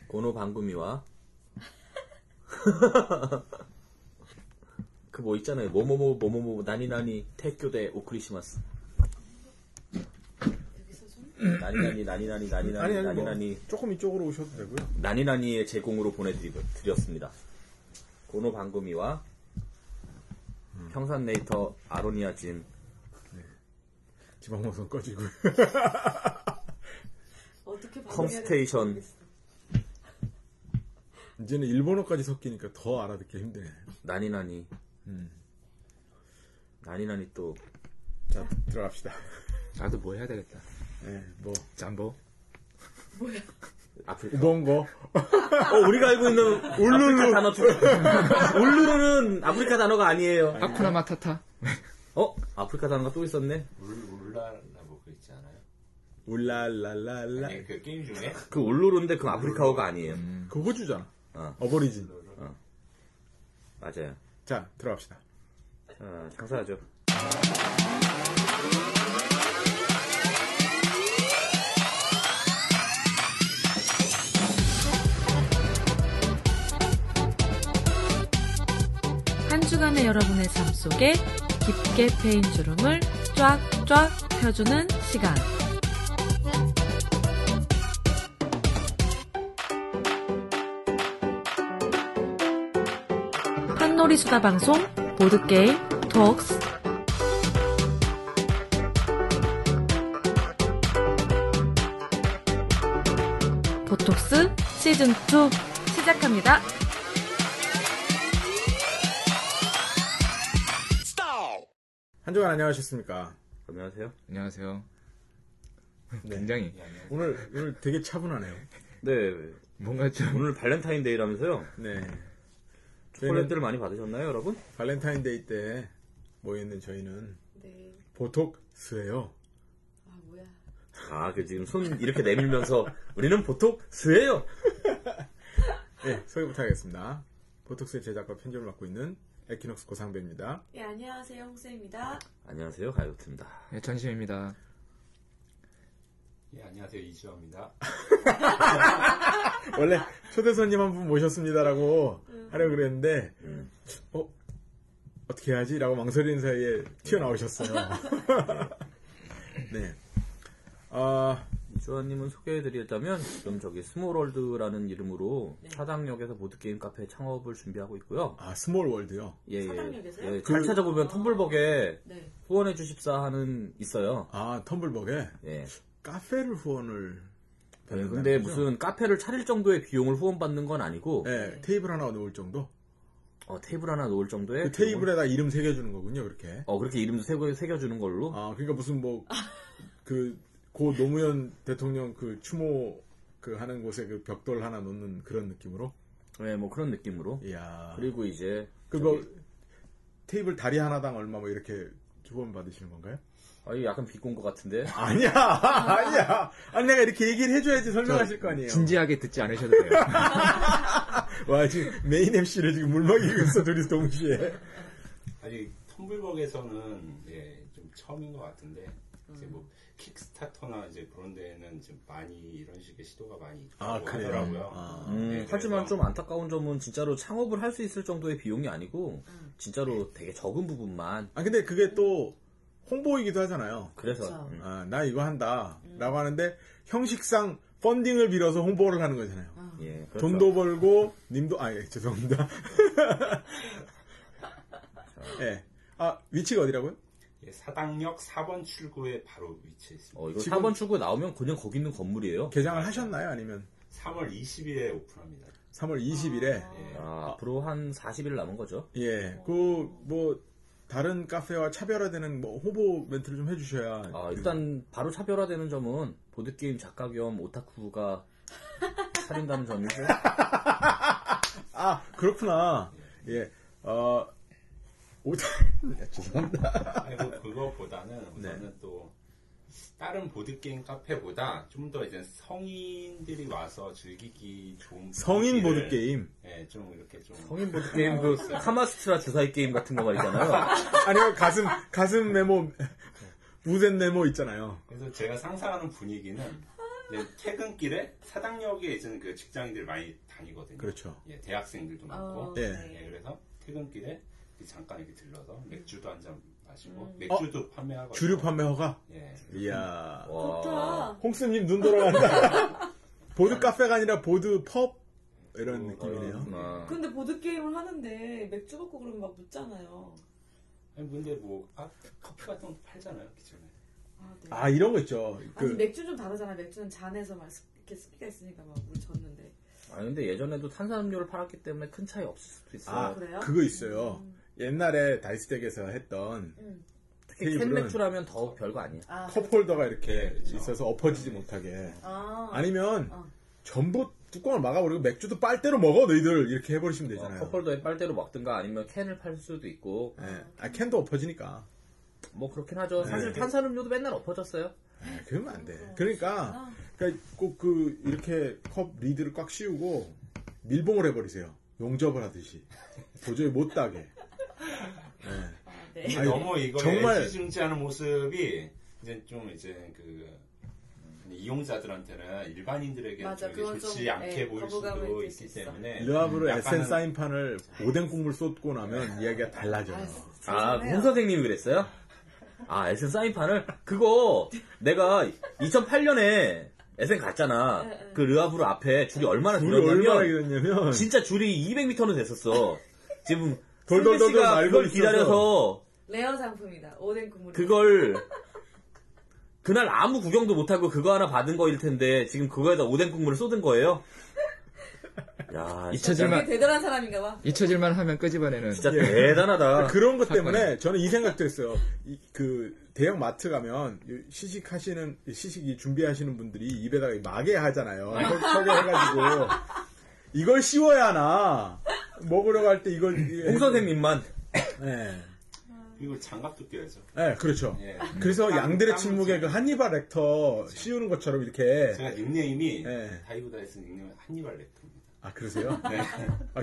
고노 방구미와 그 뭐 있잖아요. 뭐뭐뭐 나니나니 태교대 오크리시마스. 나니나니 조금 이쪽으로 오셔도 되고요. 나니나니의 제공으로 보내드렸습니다. 고노 방구미와 평산네이터 아로니아 진. 네. 지방방송 꺼지고. 어떻게 컴스테이션. 이제는 일본어까지 섞이니까 더 알아듣기 힘드네. 나니나니 또. 자, 들어갑시다. 나도 뭐 해야 되겠다. 네, 뭐. 짬보? 뭐야? 아프리카. 우벙거. 우리가 알고 있는 울루루 단어 울루루는 아프리카 단어가 아니에요. 하쿠나 마타타? 아프리카 단어가 또 있었네. 울랄라 뭐 그 있지 않아요? 울랄랄랄라. 아니, 그 게임 중에? 그 울루루인데 그 아프리카어가 아니에요. 그 호주잖아. 어버리진. 맞아요. 자, 들어갑시다. 자, 장사하죠. 한 주간의 여러분의 삶 속에 깊게 패인 주름을 쫙쫙 펴주는 시간. 한놀이 수다 방송 보드게임 톡스. 보톡스 시즌2 시작합니다. 한 주간 안녕하셨습니까? 안녕하세요. 안녕하세요. 네. 굉장히. 오늘 되게 차분하네요. 네. 뭔가 좀. 오늘 발렌타인데이라면서요? 네. 초콜릿들을 많이 받으셨나요, 여러분? 발렌타인데이 때 모여있는 저희는 네. 보톡스예요. 아 뭐야? 그 지금 손 이렇게 내밀면서 우리는 보톡스예요. 네, 소개부터 하겠습니다. 보톡스의 제작과 편집을 맡고 있는 에키녹스 고상배입니다. 예, 안녕하세요, 홍쌤입니다. 안녕하세요, 가요트입니다. 네, 전심입니다. 예, 안녕하세요, 이주호입니다. 원래 초대 손님 한 분 모셨습니다라고 하려고 그랬는데 어떻게 해야지? 라고 망설이는 사이에 튀어나오셨어요. 네. 이주환님은 소개해드리자면 지금 저기 스몰월드라는 이름으로 사당역에서 보드게임 카페 창업을 준비하고 있고요. 스몰월드요? 예, 사당역에서요? 예, 잘 찾아보면 텀블벅에 네. 후원해 주십사 하는 있어요. 텀블벅에? 예. 카페를 후원을 받는다는 근데 거죠? 무슨 카페를 차릴 정도의 비용을 후원받는 건 아니고 네, 테이블 하나 놓을 정도? 테이블 하나 놓을 정도의 그 테이블에다 이름 새겨주는 거군요, 그렇게. 그렇게 이름도 새겨주는 걸로. 그러니까 무슨 고 노무현 대통령 그 추모 하는 곳에 그 벽돌 하나 놓는 그런 느낌으로? 네, 뭐 그런 느낌으로. 이야. 그리고 이제 테이블 다리 하나당 얼마 뭐 이렇게 후원 받으시는 건가요? 약간 비꼰 것 같은데. 아니야. 아니 내가 이렇게 얘기를 해줘야지 설명하실 거 아니에요. 진지하게 듣지 않으셔도 돼요. 와, 지금 메인 MC를 지금 물먹이고 있어, 둘이 동시에. 아직 텀블벅에서는 좀 처음인 것 같은데 이제 뭐 킥스타터나 이제 그런 데는 좀 많이 이런 식의 시도가 많이 있다고 하더라고요. 네, 하지만 좀 안타까운 점은 진짜로 창업을 할 수 있을 정도의 비용이 아니고 진짜로 되게 적은 부분만. 근데 그게 또 홍보이기도 하잖아요. 그래서 나 이거 한다 라고 하는데 형식상 펀딩을 빌어서 홍보를 하는 거잖아요. 예, 그렇죠. 돈도 벌고 님도 죄송합니다. 예. 위치가 어디라고요? 예, 사당역 4번 출구에 바로 위치해 있습니다. 이거 4번 출구에 나오면 그냥 거기 있는 건물이에요. 개장을 하셨나요? 아니면 3월 20일에 오픈합니다. 3월 20일에? 앞으로 한 40일 남은 거죠. 예. 다른 카페와 차별화되는 홍보 멘트를 좀 해주셔야. 일단 바로 차별화되는 점은 보드게임 작가 겸 오타쿠가 차린다는 점이고. 그렇구나. 예. 죄송합니다. 아니, 그거보다는 우선은 또 다른 보드게임 카페보다 좀 더 이제 성인들이 와서 즐기기 좋은 성인 보드게임? 네, 좀 이렇게 좀 성인 보드게임 카마스트라 주사위 게임 같은 거 말이잖아요. 아니요, 가슴 네모 무젠 네모 있잖아요. 그래서 제가 상상하는 분위기는 근데 퇴근길에 사당역에 이제는 그 직장인들 많이 다니거든요. 그렇죠. 예, 대학생들도 많고. 예. 예, 그래서 퇴근길에 잠깐 이렇게 들러서 맥주도 한 잔 마시고 맥주도 판매하거든요. 주류 판매허가? 예. 이야. 좋다. 홍스님 눈 돌아간다. 보드 카페가 아니라 보드 펍? 이런 느낌이네요. 근데 보드게임을 하는데 맥주 먹고 그러면 막 묻잖아요. 아니 근데 뭐 커피 같은 거 팔잖아요 기존에. 아, 네. 아, 이런 거 있죠. 아니, 맥주 좀 다르잖아. 맥주는 잔에서 막 이렇게 습기가 있으니까 막 물 젓는데. 아 근데 예전에도 탄산음료를 팔았기 때문에 큰 차이 없을 수도 있어요. 아, 그래요? 그거 있어요. 옛날에 다이스덱에서 했던 특히 테이블은 캔맥주라면 더 별거 아니야. 아, 컵홀더가 이렇게 네, 그렇죠. 있어서 엎어지지 못하게. 아. 아니면 어. 전부 뚜껑을 막아버리고 맥주도 빨대로 먹어 너희들 이렇게 해버리시면 되잖아요. 컵홀더에 빨대로 먹든가 아니면 캔을 팔 수도 있고 예. 아, 캔도 엎어지니까. 뭐 그렇긴 하죠. 사실 네. 탄산음료도 맨날 엎어졌어요. 아, 그러면 안 돼. 그러니까 꼭 그 이렇게 컵 리드를 꽉 씌우고 밀봉을 해버리세요. 용접을 하듯이 도저히 못 따게. 네. 아, 네. 근데 아니, 너무 이거 정말- 애지중지하는 모습이 이제 좀 이제 그 이용자들한테는 일반인들에게 맞아, 좀 그건 좋지 좀, 않게 예, 보일 거부감을 수도 느낄 수 있기 있어. 때문에 르하브르 에센 약간은 사인판을 오뎅 국물 쏟고 나면 이야기가 달라져요. 아, 죄송해요. 홍 선생님이 그랬어요? 아, 에센 사인판을? 그거 내가 2008년에 에센 갔잖아. 네, 네. 그 르하브르 앞에 줄이 얼마나 줄이 얼마나 길었냐면 길었냐면 진짜 줄이 200m는 됐었어. 지금 돌돌돌돌 승배 씨가 말고 그걸 있어서. 기다려서 레어 상품이다. 오뎅 국물. 그걸 그날 아무 구경도 못하고 그거 하나 받은 거일 텐데 지금 그거에다 오뎅 국물을 쏟은 거예요? 야, 잊혀질만 대단한 사람인가 봐. 잊혀질만 하면 끄집어내는. 진짜 예. 대단하다. 그런 것 때문에 저는 이 생각도 했어요. 그 대형 마트 가면 시식 준비하시는 분들이 입에다가 마개 하잖아요. 서게 해가지고 이걸 씌워야 하나 먹으려고 할 때 이걸 홍 선생님만 네. 그리고 장갑도 껴야죠. 네, 그렇죠. 예. 그래서 양들의 땀을 침묵의 그 한니발 렉터 씌우는 것처럼 이렇게 제가 닉네임이 네. 다이브다이스 닉네임 한니발 렉터입니다. 아 그러세요? 네. 아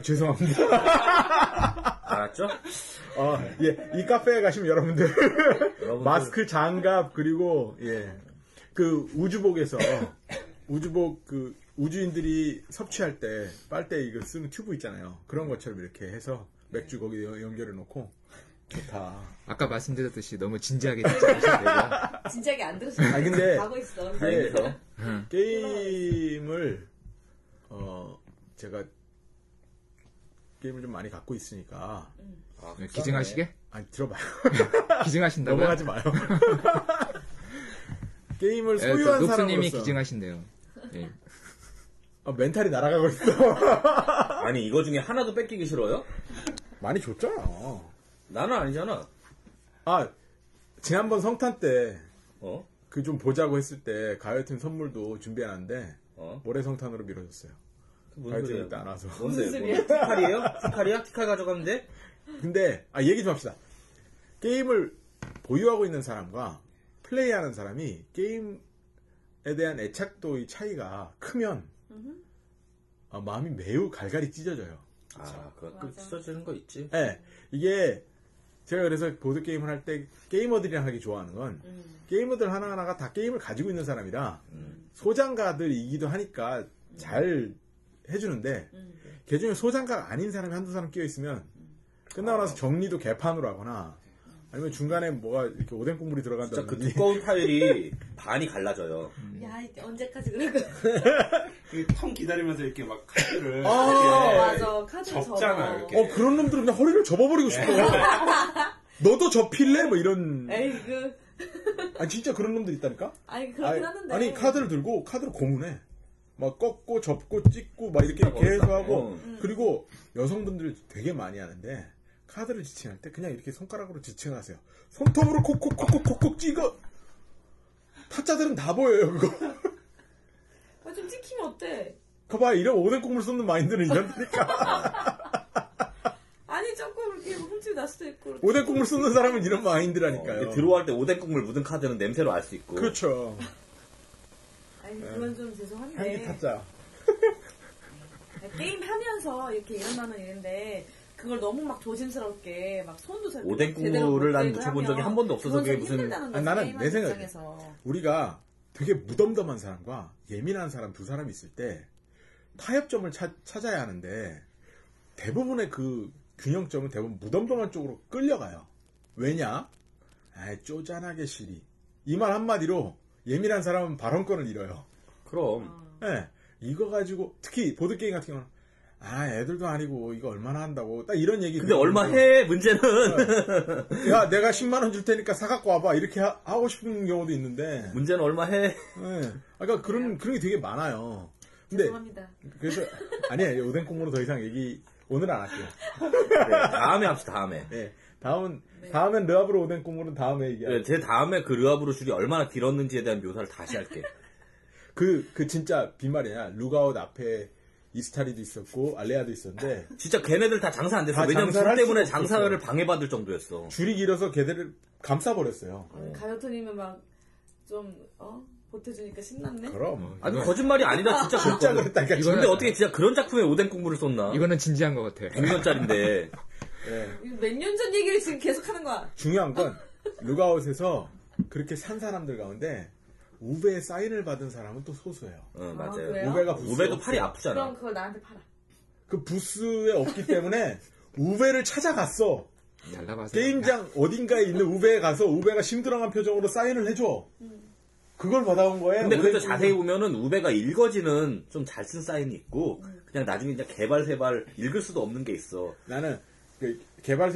죄송합니다. 알았죠? 예, 이 카페에 가시면 여러분들 마스크, 장갑 그리고 그 우주복에서 우주복 그 우주인들이 섭취할 때 빨대 이거 쓰는 튜브 있잖아요. 그런 것처럼 이렇게 해서 맥주 거기 연결해 놓고 좋다. 아까 말씀드렸듯이 너무 진지하게 듣지 않으셔도 진작에 안 들었어. 아 근데 가고 있어. 다행이죠. 게임을 제가 게임을 좀 많이 갖고 있으니까 아, 되고. 기증하시게? 아니 들어봐요. 기증하신다고요? 넘어가지 마요. 게임을 예, 또 소유한 녹수님이 사람으로서 기증하신대요. 예. 멘탈이 날아가고 있어. 아니 이거 중에 하나도 뺏기기 싫어요? 많이 줬잖아. 나는 아니잖아. 아 지난번 성탄 때 어? 그 좀 보자고 했을 때 가요팀 선물도 준비해놨는데 어? 올해 성탄으로 미뤄졌어요. 무슨 가요팀 소리야? 일단 안 와서. 뭔데? 무슨 소리야? 뭐, 티칼이에요? 티칼이야? 티칼 가져가면 돼? 근데 얘기 좀 합시다. 게임을 보유하고 있는 사람과 플레이하는 사람이 게임에 대한 애착도의 차이가 크면 마음이 매우 갈갈이 찢어져요. 아, 그거 맞아. 찢어지는 거 있지. 네, 이게 제가 그래서 보드 게임을 할 때 게이머들이랑 하기 좋아하는 건 게이머들 하나하나가 다 게임을 가지고 있는 사람이라 소장가들이기도 하니까 잘 해주는데 그 중에 소장가가 아닌 사람이 한두 사람 끼어 있으면 끝나고 나서 정리도 개판으로 하거나 아니면 중간에 뭐가 이렇게 오뎅 국물이 진짜 그 들어간다든지 두꺼운 파일이 반이 갈라져요. 야, 이게 언제까지 그럴 거야? 텅 기다리면서 이렇게 막 카드를 맞아. 카드 접잖아요, 이렇게. 그런 놈들은 그냥 허리를 접어버리고 싶어. 너도 접힐래? 뭐 이런. 에이그. 아니 진짜 그런 놈들 있다니까? 아니, 그렇긴 하는데. 아니 카드를 들고 카드를 고문해. 막 꺾고 접고 찍고 막 이렇게 계속 하고 그리고 여성분들 되게 많이 하는데 카드를 지칭할 때 그냥 이렇게 손가락으로 지칭하세요. 손톱으로 콕콕콕콕콕콕 찍어. 타짜들은 다 보여요 그거. 좀 찍히면 어때? 그봐 이런 오뎅 국물 쏟는 마인드는 이런다니까. 아니, 조금 이렇게 흠집이 날 수도 있고. 오뎅 국물 쏟는 사람은 이런 마인드라니까요. 이게 들어갈 때 오뎅 국물 묻은 카드는 냄새로 알 수 있고. 그렇죠. 아니, 그건 좀 죄송한데. 향기 타짜. 게임 하면서 이렇게 일어나는 일인데, 그걸 너무 막 조심스럽게, 막 손도 잘 오뎅 제대로 국물을 못 난 대고 묻혀본 하면 적이 한 번도 없어서 그건 그게 좀 무슨. 힘들다는 거지, 나는 게임하는 내 생각에 입장에서. 우리가 되게 무덤덤한 사람과 예민한 사람 두 사람이 있을 때 타협점을 찾아야 하는데 대부분의 그 균형점은 대부분 무덤덤한 쪽으로 끌려가요. 왜냐? 쪼잔하게 시리. 이 말 한마디로 예민한 사람은 발언권을 잃어요. 그럼. 네, 이거 가지고 특히 보드게임 같은 경우는 애들도 아니고 이거 얼마나 한다고 딱 이런 얘기. 근데 얼마 해? 문제는. 야, 내가 10만 원 줄 테니까 사갖고 와봐 이렇게 하고 싶은 경우도 있는데. 문제는 얼마 해? 네, 그러니까 그런 게 되게 많아요. 근데 죄송합니다. 그래서 아니에요. 오뎅 콩으로 더 이상 얘기 오늘은 안 할게요. 네, 다음에 합시다. 다음에. 네, 다음엔 르아브로 오뎅 콩으로는 다음에 얘기할게요. 네, 제 다음에 그 르아브로 줄이 얼마나 길었는지에 대한 묘사를 다시 할게. 그 진짜 빈말이야. 루가웃 앞에 이스타리도 있었고 알레아도 있었는데 진짜 걔네들 다 장사 안 됐어. 다 왜냐면 장사를 줄 때문에 할 수가 장사를 없었어요. 방해받을 정도였어. 줄이 길어서 걔들을 감싸버렸어요. 가요토님은 막 좀 보태주니까 신났네. 그럼. 아니 거짓말이 아니다. 진짜 진짜 그랬거든. 그랬다니까. 근데 진짜. 어떻게 진짜 그런 작품에 오뎅 국물을 쏟나? 이거는 진지한 것 같아. 6년짜리인데. 예. 몇 년 전 얘기를 지금 계속 하는 거야. 중요한 건 루가웃에서 그렇게 산 사람들 가운데 우베의 사인을 받은 사람은 또 소수예요. 맞아요. 그래요? 우베가 부스 우베도 팔이 아프잖아. 그럼 그걸 나한테 팔아. 그 부스에 없기 때문에 우베를 찾아갔어. 달라봐서. 게임장 어딘가에 있는 우베에 가서 우베가 심드렁한 표정으로 사인을 해줘. 그걸 받아온 거예요. 근데 그것도 우베 자세히 보면은 우베가 읽어지는 좀 잘 쓴 사인이 있고 그냥 나중에 이제 개발 세발 읽을 수도 없는 게 있어. 나는 그 개발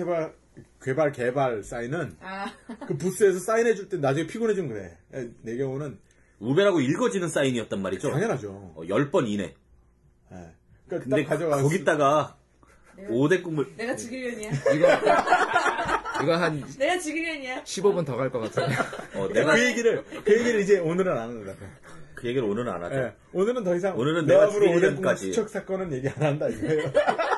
사인은 아, 그 부스에서 사인해줄 때 나중에 피곤해지면 그래. 내 경우는 우베라고 읽어지는 사인이었단 말이죠. 당연하죠. 10번 이내. 예. 그러니까 근데 딱 가져가서 거기다가 내가- 오뎅 국물 내가 죽이려니야. 이거 한 내가 죽이려니야. 15분 더 갈 것 같은데. 내가 그 얘기를 이제 오늘은 안 한다. 그 얘기를 오늘은 안 하죠. 예. 오늘은 더 이상 오늘은 내가 내압으로 죽일 오뎅 년까지. 수척 사건은 얘기 안 한다 이거예요.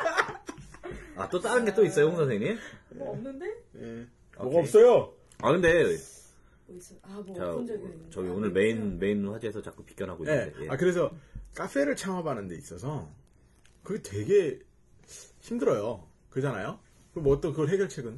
또 다른 게 또 있어요, 홍 선생님? 뭐 없는데? 예. 오케이. 뭐가 없어요. 근데 뭐 있어? 뭐 자, 어떤 적이 있는데? 저기 오늘 메인 화제에서 자꾸 비껴나고 예. 있는데. 예. 그래서 카페를 창업하는 데 있어서 그게 되게 힘들어요. 그잖아요. 그럼 뭐 어떤 그걸 해결책은?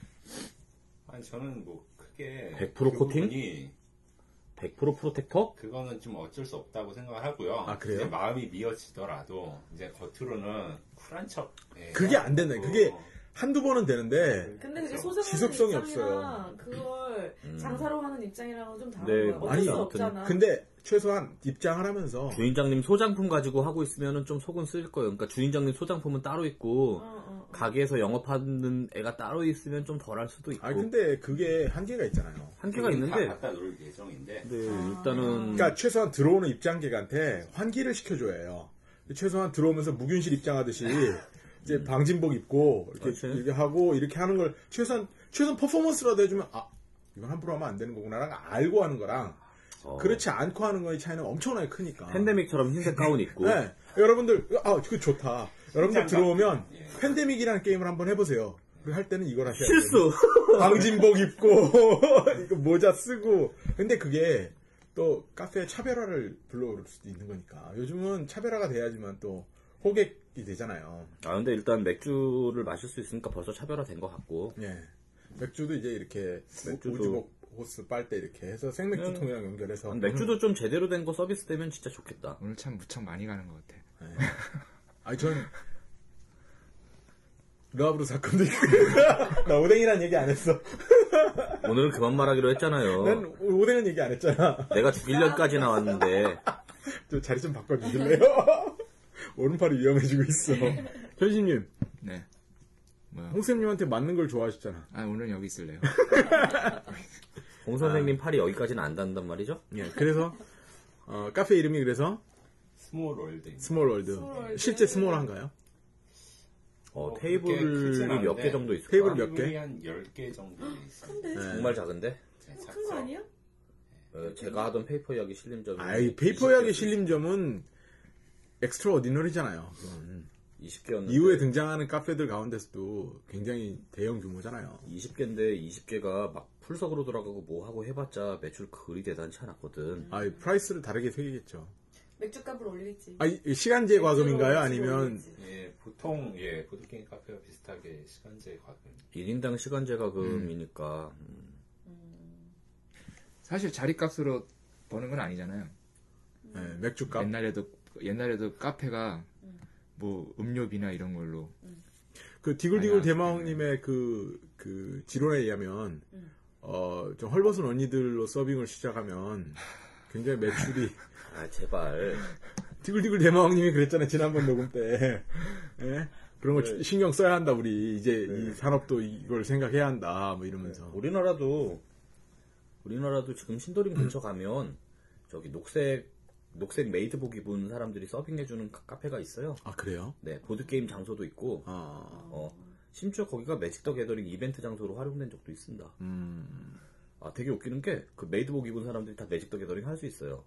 아니 저는 뭐 크게 100% 코팅? 부분이 100% 프로텍터? 그거는 좀 어쩔 수 없다고 생각을 하고요. 아, 그래요? 이제 마음이 미어지더라도 이제 겉으로는 쿨한 척. 그게 안 된다. 그게 한두 번은 되는데 근데 그게 그렇죠. 소장하는 지속성이 입장이랑 그걸 장사로 하는 입장이랑은 좀 다른 네, 거야. 어쩔 아니, 수 아무튼 없잖아. 근데 최소한 입장을 하면서 주인장님 소장품 가지고 하고 있으면은 좀 속은 쓰일 거예요. 그러니까 주인장님 소장품은 따로 있고 가게에서 영업하는 애가 따로 있으면 좀 덜 할 수도 있고. 근데 그게 한계가 있잖아요. 한계가 있는데. 다 갖다 놓을 예정인데. 네, 일단은 그러니까 최소한 들어오는 입장객한테 환기를 시켜줘야 해요. 최소한 들어오면서 무균실 입장하듯이 이제 방진복 입고 그렇지. 이렇게 하고 이렇게 하는 걸 최소한 퍼포먼스라도 해주면 이건 함부로 하면 안 되는 거구나랑 알고 하는 거랑 그렇지 않고 하는 거의 차이는 엄청나게 크니까. 팬데믹처럼 흰색 가운 입고. 네. 여러분들 그거 좋다. 여러분들 들어오면 예. 팬데믹이라는 게임을 한번 해보세요. 할 때는 이걸 하셔야 돼요. 실수. 방진복 입고 이거 모자 쓰고. 근데 그게 또 카페의 차별화를 불러올 수도 있는 거니까. 요즘은 차별화가 돼야지만 또 호객이 되잖아요. 근데 일단 맥주를 마실 수 있으니까 벌써 차별화된 것 같고. 예. 맥주도 이제 이렇게 맥주도- 우주복 호스 빨대 이렇게 해서 생맥주통이랑 연결해서 맥주도 좀 제대로 된 거 서비스 되면 진짜 좋겠다. 오늘 참 무척 많이 가는 것 같아. 전 르아브로 사건도 있고 나 오뎅이란 얘기 안 했어. 오늘은 그만 말하기로 했잖아요. 난 오뎅은 얘기 안 했잖아. 내가 죽일년까지 나왔는데. 저 자리 좀 바꿔주실래요? 오른팔이 위험해지고 있어. 현신님, 네. 뭐야? 홍쌤님한테 맞는 걸 좋아하시잖아. 오늘 여기 있을래요. 홍 선생님 팔이 여기까지는 안 닿는단 말이죠? 예, 그래서 카페 이름이 그래서 스몰 월드. 스몰월드. 스몰월드. 실제 스몰한가요? 테이블이 몇 개 정도 있을까? 테이블 몇 개? 테이블이 한 10개 정도 있어요. 근데 정말 작은데? 큰 거 아니야? 제가 하던 페이퍼 이야기 실림점이 아이 페이퍼 이야기 실림점은 엑스트라 오디너리잖아요. 20개였는데 이후에 등장하는 카페들 가운데서도 굉장히 대형 규모잖아요. 20개인데 20개가 막 풀석으로 돌아가고 뭐 하고 해봤자 매출 그리 대단치 않았거든. 프라이스를 다르게 새기겠죠. 맥주값을 올리겠지. 이 시간제 과금인가요? 맥주로 아니면 올리겠지. 예, 보통 보드게임 카페와 비슷하게 시간제 과금. 1인당 시간제 가금이니까 사실 자리값으로 버는 건 아니잖아요. 네, 맥주값. 옛날에도 카페가 뭐 음료비나 이런 걸로 그 디글디글 아니야. 대마왕님의 그 지론에 의하면 좀 헐벗은 언니들로 서빙을 시작하면 굉장히 매출이 아, 제발. 디글디글 대마왕님이 그랬잖아요. 지난번 녹음 때. 예? 그런 거 네. 신경 써야 한다 우리. 이제 네. 이 산업도 이걸 생각해야 한다. 뭐 이러면서. 우리나라도 지금 신도림 근처 가면 저기 녹색 메이드복 입은 사람들이 서빙해주는 카페가 있어요. 아 그래요? 네, 보드게임 장소도 있고, 심지어 거기가 매직 더 게더링 이벤트 장소로 활용된 적도 있습니다. 아, 되게 웃기는 게, 그 메이드복 입은 사람들이 다 매직 더 게더링 할 수 있어요.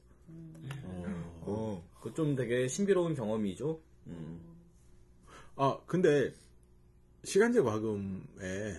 그 좀 되게 신비로운 경험이죠. 아 근데 시간제 과금에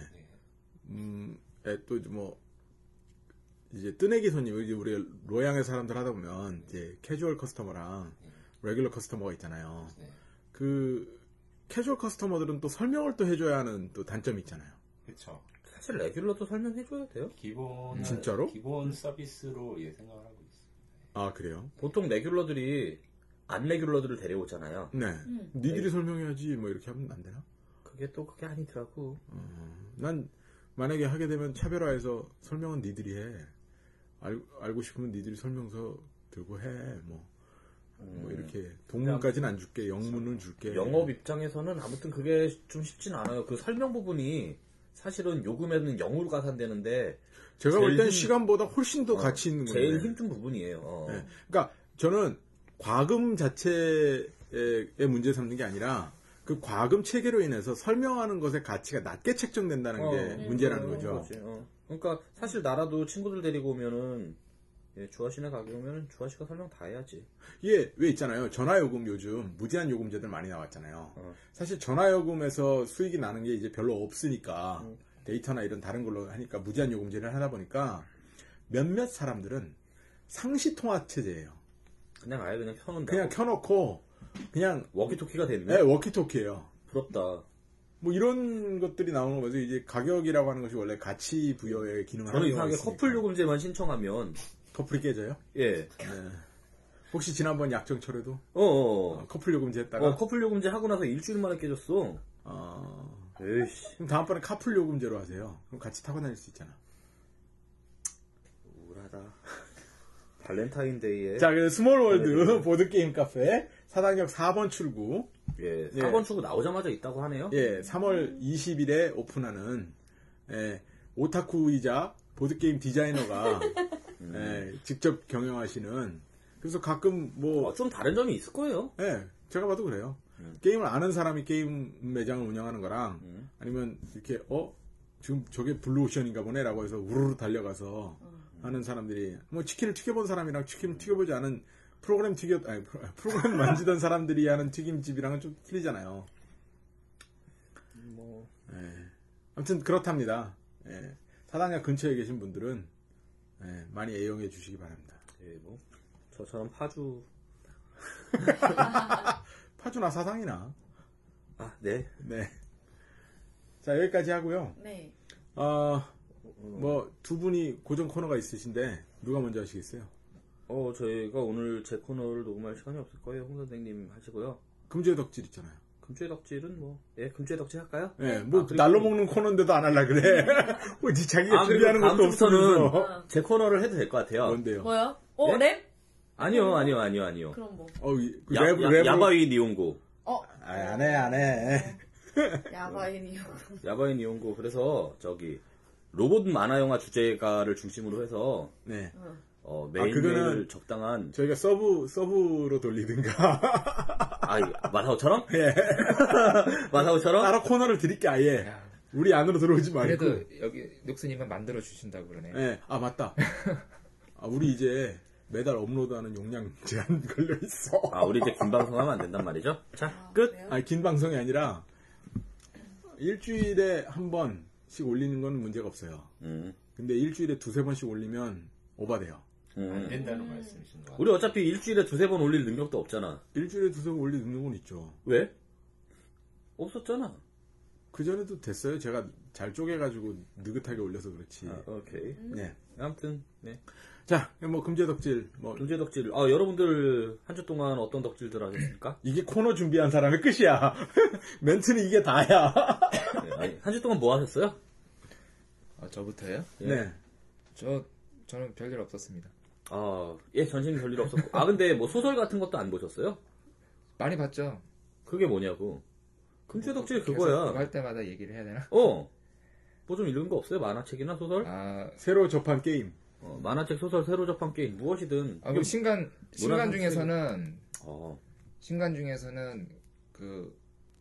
또 뭐 이제 뜨내기 손님 이제 우리 로양의 사람들 하다 보면 이제 캐주얼 커스터머랑 레귤러 커스터머가 있잖아요. 그 캐주얼 커스터머들은 또 설명을 또 해줘야 하는 또 단점이 있잖아요. 그렇죠. 사실 레귤러도 설명해줘야 돼요. 진짜로? 기본 서비스로 생각을 하고 있어요. 아 그래요? 보통 레귤러들이 안 레귤러들을 데려오잖아요. 네. 니들이 설명해야지 뭐 이렇게 하면 안 되나? 그게 아니더라고. 난 만약에 하게 되면 차별화해서 설명은 니들이 해. 알고 싶으면 니들이 설명서 들고 해. 뭐 이렇게 동문까지는 안 줄게. 영문은 줄게. 영업 입장에서는 아무튼 그게 좀 쉽진 않아요. 그 설명 부분이 사실은 요금에는 0으로 가산되는데 제가 볼 땐 제일 시간보다 훨씬 더 가치 있는 거예요. 제일 힘든 부분이에요. 네. 그러니까 저는 과금 자체의 문제 삼는 게 아니라 그 과금 체계로 인해서 설명하는 것의 가치가 낮게 책정된다는 게 문제라는 거죠. 그러니까 사실 나라도 친구들 데리고 오면은 주아씨네 가게 오면은 주아씨가 설명 다 해야지. 이게 왜 있잖아요. 전화요금 요즘 무제한 요금제들 많이 나왔잖아요. 사실 전화요금에서 수익이 나는 게 이제 별로 없으니까 데이터나 이런 다른 걸로 하니까 무제한 요금제를 하다 보니까 몇몇 사람들은 상시 통화 체제예요. 그냥 아예 그냥 켜놓는다. 그냥 켜놓고 그냥 워키토키가 되는. 네, 워키토키예요. 부럽다. 뭐 이런 것들이 나오는 거죠. 이제 가격이라고 하는 것이 원래 가치 부여의 기능을 저는 하는 이상하게 경우가 있으니까. 커플 요금제만 신청하면 커플이 깨져요? 예. 네. 혹시 지난번 약정철에도 어어. 커플 요금제 했다가 커플 요금제 하고 나서 일주일 만에 깨졌어. 에이씨. 그럼 다음번에 카풀 요금제로 하세요. 그럼 같이 타고 다닐 수 있잖아. 우울하다. 발렌타인데이에. 자, 그래서 스몰월드 보드게임 카페 사당역 4번 출구. 예, 4번 출구 나오자마자 있다고 하네요. 예, 3월 20일에 오픈하는 오타쿠이자 보드게임 디자이너가 직접 경영하시는. 그래서 가끔 뭐 좀 다른 점이 있을 거예요. 예, 제가 봐도 그래요. 게임을 아는 사람이 게임 매장을 운영하는 거랑 아니면 이렇게 지금 저게 블루오션인가 보네라고 해서 우르르 달려가서 하는 사람들이 뭐 치킨을 튀겨본 사람이랑 치킨을 튀겨보지 않은 프로그램 만지던 사람들이 하는 튀김집이랑은 좀 틀리잖아요. 아무튼 그렇답니다. 사당역 근처에 계신 분들은 많이 애용해 주시기 바랍니다. 예, 뭐 저처럼 파주나 사당이나. 아, 네. 네. 자, 여기까지 하고요. 네. 뭐 두 분이 고정 코너가 있으신데 누가 먼저 하시겠어요? 저희가 오늘 제 코너를 녹음할 시간이 없을 거예요. 홍 선생님 하시고요. 금주의 덕질 있잖아요. 금주의 덕질은 금주의 덕질 할까요? 네, 뭐 날로 먹는 코너인데도 안 할라 그래. 뭐지 자기가 준비하는 그리고 것도 없으면서. 다음부터는 제 코너를 해도 될 것 같아요. 뭔데요? 뭐요? 네? 랩? 아니요. 그럼 뭐? 랩으로. 야바이 니온고. 안 해. 야바인이요. 야바이 니온고. 그래서 로봇 만화 영화 주제가를 중심으로 해서 네. 매일 그거는 적당한 저희가 서브로 돌리든가. 마사오처럼? 예. 마사오처럼? 따로 코너를 드릴게 아예. 우리 안으로 들어오지 말고. 그래도 여기 녹스님만 만들어 주신다고 그러네. 네. 맞다. 우리 이제 매달 업로드하는 용량 제한 걸려 있어. 우리 이제 긴 방송하면 안 된단 말이죠? 자, 끝. 그래요? 긴 방송이 아니라 일주일에 한 번씩 올리는 건 문제가 없어요. 근데 일주일에 두세 번씩 올리면 오바돼요. 안 된다는 말씀이신 것 같아요. 우리 어차피 일주일에 두세 번 올릴 능력도 없잖아. 일주일에 두세 번 올리는 건 있죠. 왜? 없었잖아. 그전에도 됐어요. 제가 잘 쪼개가지고 느긋하게 올려서 그렇지. 오케이. 네. 아무튼, 네. 자, 뭐 금제 덕질 뭐 경제 덕질. 여러분들 한 주 동안 어떤 덕질들 하셨습니까? 이게 코너 준비한 사람의 끝이야. 멘트는 이게 다야. 네, 한 주 동안 뭐 하셨어요? 저부터요? 네. 저는 별일 없었습니다. 전신 별일 없었고. 근데 뭐 소설 같은 것도 안 보셨어요? 많이 봤죠? 그게 뭐냐고. 금제 덕질 계속 그거야. 그거 할 때마다 얘기를 해야 되나? 뭐 좀 읽은 거 없어요? 만화책이나 소설? 새로 접한 게임. 만화책, 소설, 새로 접한 게임, 무엇이든. 뭐 신간 노란 중에서는 어, 신간 중에서는 그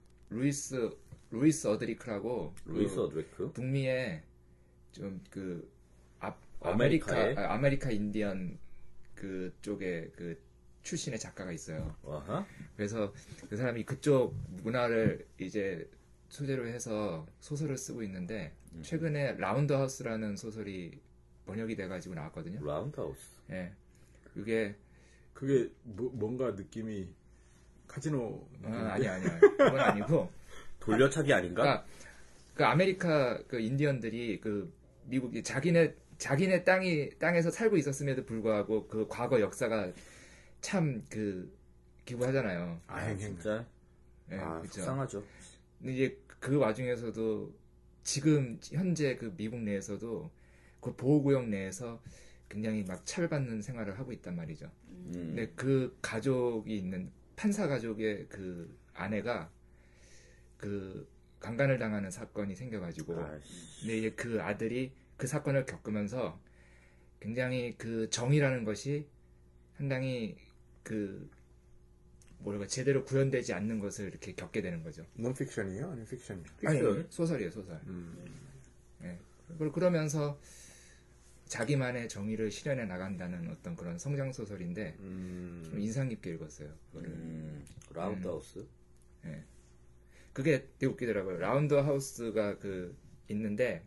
루이스 어드리크라고 루이스 어드레크? 북미의 좀 그 아메리카의? 아메리카 인디언 그 쪽에 그 출신의 작가가 있어요. 아하. 그래서 그 사람이 그쪽 문화를 이제 소재로 해서 소설을 쓰고 있는데 최근에 라운드 하우스라는 소설이 번역이 돼가지고 나왔거든요. 라운드하우스. 예, 그게 뭔가 느낌이 카지노. 아니야. 그건 아니고 돌려차기 아닌가? 그 아메리카 그 인디언들이 그 미국이 자기네 땅에서 살고 있었음에도 불구하고 그 과거 역사가 참 그 기부하잖아요. 진짜? 예, 그쵸. 속상하죠. 근데 이제 그 와중에서도 지금 현재 그 미국 내에서도 그 보호구역 내에서 굉장히 막 차별받는 생활을 하고 있단 말이죠. 근데 그 가족이 있는 판사 가족의 그 아내가 그 강간을 당하는 사건이 생겨가지고 근데 이제 그 아들이 그 사건을 겪으면서 굉장히 그 정의라는 것이 상당히 그 뭐랄까 제대로 구현되지 않는 것을 이렇게 겪게 되는 거죠. 논픽션이에요? 아니면 픽션이요? 아니 소설이에요, 소설. 네. 그러면서 자기만의 정의를 실현해 나간다는 어떤 그런 성장 소설인데 좀 인상 깊게 읽었어요. 라운드하우스. 네. 그게 되게 웃기더라고요. 라운드 하우스가 그 있는데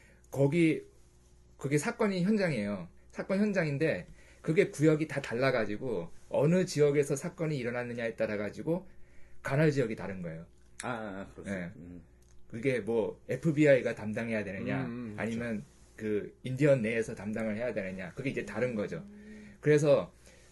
그게 사건이 현장이에요. 사건 현장인데 그게 구역이 다 달라가지고 어느 지역에서 사건이 일어났느냐에 따라 가지고 관할 지역이 다른 거예요. 그렇죠. 네. 그게 뭐 FBI가 담당해야 되느냐 아니면 그 인디언 내에서 담당을 해야 되느냐 그게 이제 다른 거죠. 그래서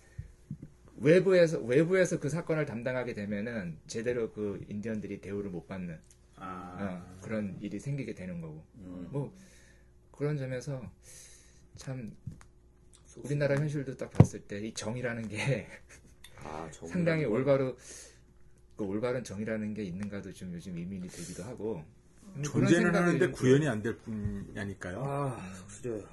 외부에서 그 사건을 담당하게 되면은 제대로 그 인디언들이 대우를 못 받는 그런 일이 생기게 되는 거고 뭐 그런 점에서 참 우리나라 현실도 딱 봤을 때 이 정의라는 게 상당히 올바른 정의라는 게 있는가도 좀 요즘 의문이 들기도 하고 존재는 하는데 구현이 안 될 뿐이니까요. 속수져요.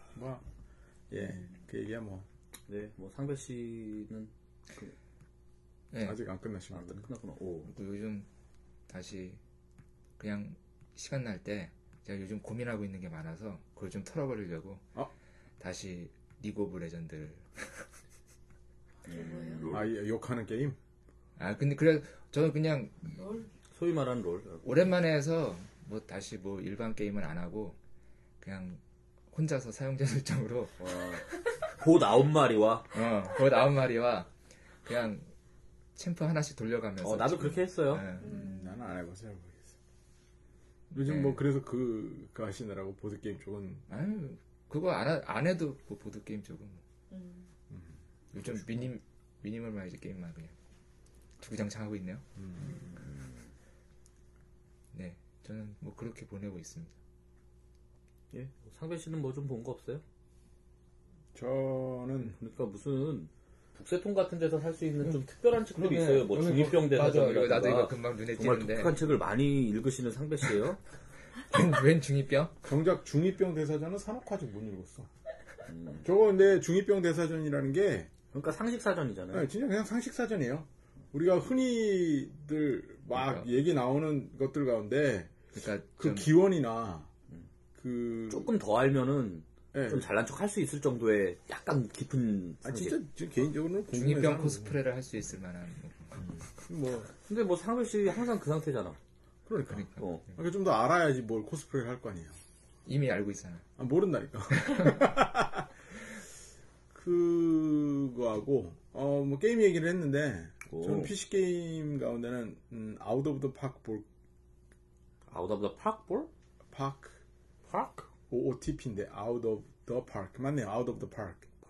그 얘기야 뭐. 네, 뭐 상배 씨는 네. 아직 안 끝났습니다. 끝났구나. 요즘 다시 그냥 시간 날 때 제가 요즘 고민하고 있는 게 많아서 그걸 좀 털어버리려고 다시 리그 오브 레전드를 욕하는 게임? 근데 그래 저는 그냥 소위 말하는 롤. 오랜만에 해서 뭐 다시 뭐 일반 게임은 안 하고 그냥 혼자서 사용자 설정으로 고 나온 말이와 그 나온 말이와 그냥 챔프 하나씩 돌려가면서 나도 그렇게 했어요. 나는 안 해봐서 잘 모르겠어. 요즘 뭐 그래서 그거 하시느라고 보드게임 쪽은 아유 그거 안 해도 뭐 보드게임 쪽은 요즘 미니멀마이즈 게임만 그냥 주구장창 하고 있네요. 네 저는 뭐 그렇게 보내고 있습니다. 예, 상배 씨는 뭐 좀 본 거 없어요? 저는 그러니까 무슨 북새통 같은 데서 살 수 있는 좀 특별한 책들이 있어요. 뭐 중이병 대사전. 나도 이거 금방 눈에 정말 띄는데 독특한 책을 많이 읽으시는 상배 씨예요. 웬 중이병? 정작 중이병 대사전은 사놓고 아직 못 읽었어. 저거 근데 중이병 대사전이라는 게 그러니까 상식사전이잖아요. 진짜 그냥 상식사전이에요. 우리가 흔히들 막 얘기 나오는 것들 가운데 그러니까 그 기원이나 그 조금 더 알면은 좀 잘난 척 할 수 있을 정도의 약간 깊은 상식. 진짜 지금 개인적으로는 중이병 코스프레를 할 수 있을 만한 근데 뭐 상배 씨 항상 그 상태잖아. 그러니까 어. 좀 더 알아야지 뭘 코스프레를 할 거 아니에요. 이미 알고 있잖아. 모른다니까. 그거하고 뭐 게임 얘기를 했는데 저는 PC 게임 가운데는 아웃 오브 더 파크 볼. 아웃 오브 더 파크 볼? 파크. 파크? OOTP인데 아웃 오브 더 파크 맞네요. 아웃 오브 더 파크.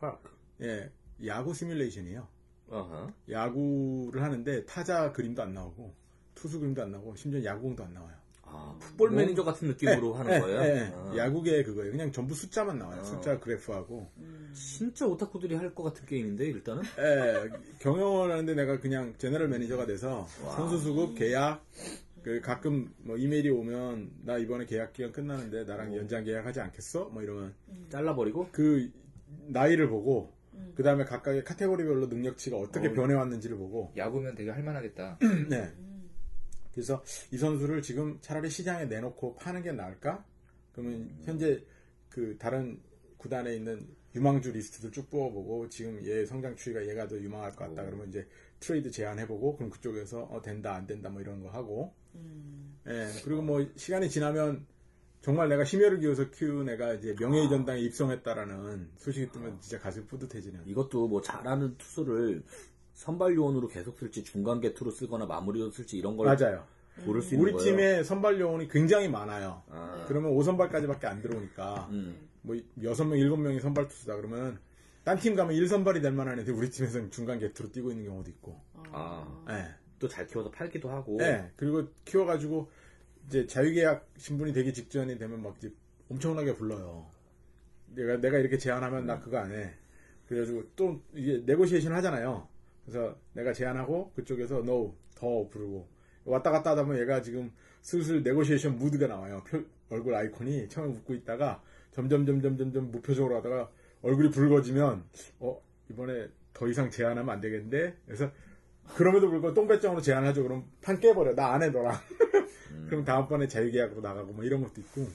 파크. 예, 야구 시뮬레이션이에요. 어허. 야구를 하는데 타자 그림도 안 나오고 투수 그림도 안 나오고 심지어 야구공도 안 나와요. 아, 풋볼 매니저 같은 느낌으로 하는 거예요? 예. 아. 야구계 그거예요. 그냥 전부 숫자만 나와요. 숫자 그래프하고. 진짜 오타쿠들이 할 것 같은 게임인데 일단은? 예, 경영을 하는데 내가 그냥 제너럴 매니저가 돼서 선수 수급, 계약, 가끔 뭐 이메일이 오면 나 이번에 계약 기간 끝나는데 나랑 연장 계약하지 않겠어? 뭐 이러면 잘라버리고? 그 나이를 보고 그 다음에 각각의 카테고리별로 능력치가 어떻게 변해왔는지를 보고 야구면 되게 할만하겠다. 네. 그래서 이 선수를 지금 차라리 시장에 내놓고 파는 게 나을까? 그러면 현재 그 다른 구단에 있는 유망주 리스트도 쭉 뽑아보고 지금 얘 성장 추이가 얘가 더 유망할 것 같다 그러면 이제 트레이드 제안해보고 그럼 그쪽에서 된다 안 된다 뭐 이런 거 하고 예, 그리고 뭐 시간이 지나면 정말 내가 심혈을 기울여서 키운 애가 이제 명예의 전당에 입성했다라는 소식이 뜨면 진짜 가슴이 뿌듯해지는. 이것도 뭐 잘하는 투수를 선발 요원으로 계속 쓸지 중간 개투로 쓰거나 마무리로 쓸지 이런 걸 맞아요. 고를 수 있는 우리 거예요. 팀에 선발 요원이 굉장히 많아요. 아. 그러면 5선발까지밖에 안 들어오니까 뭐 6명, 7명이 선발 투수다 그러면 딴 팀 가면 1선발이 될 만한 애들 우리 팀에서는 중간 개투로 뛰고 있는 경우도 있고. 아. 예. 또 잘 키워서 팔기도 하고. 네, 그리고 키워가지고 이제 자유계약 신분이 되기 직전이 되면 막 이제 엄청나게 불러요. 내가 이렇게 제안하면 나 그거 안 해. 그래가지고 또 이게 네고시에이션 하잖아요. 그래서 내가 제안하고 그쪽에서 no 더 부르고 왔다 갔다 하다 보면 얘가 지금 슬슬 네고시에이션 무드가 나와요. 얼굴 아이콘이 처음에 웃고 있다가 점점 무표정으로 하다가 얼굴이 붉어지면 이번에 더 이상 제안하면 안 되겠는데 그래서 그럼에도 불구하고 똥배짱으로 제안하죠. 그럼 판 깨버려. 나 안 해, 너랑. 그럼 다음번에 자유계약으로 나가고 뭐 이런 것도 있고.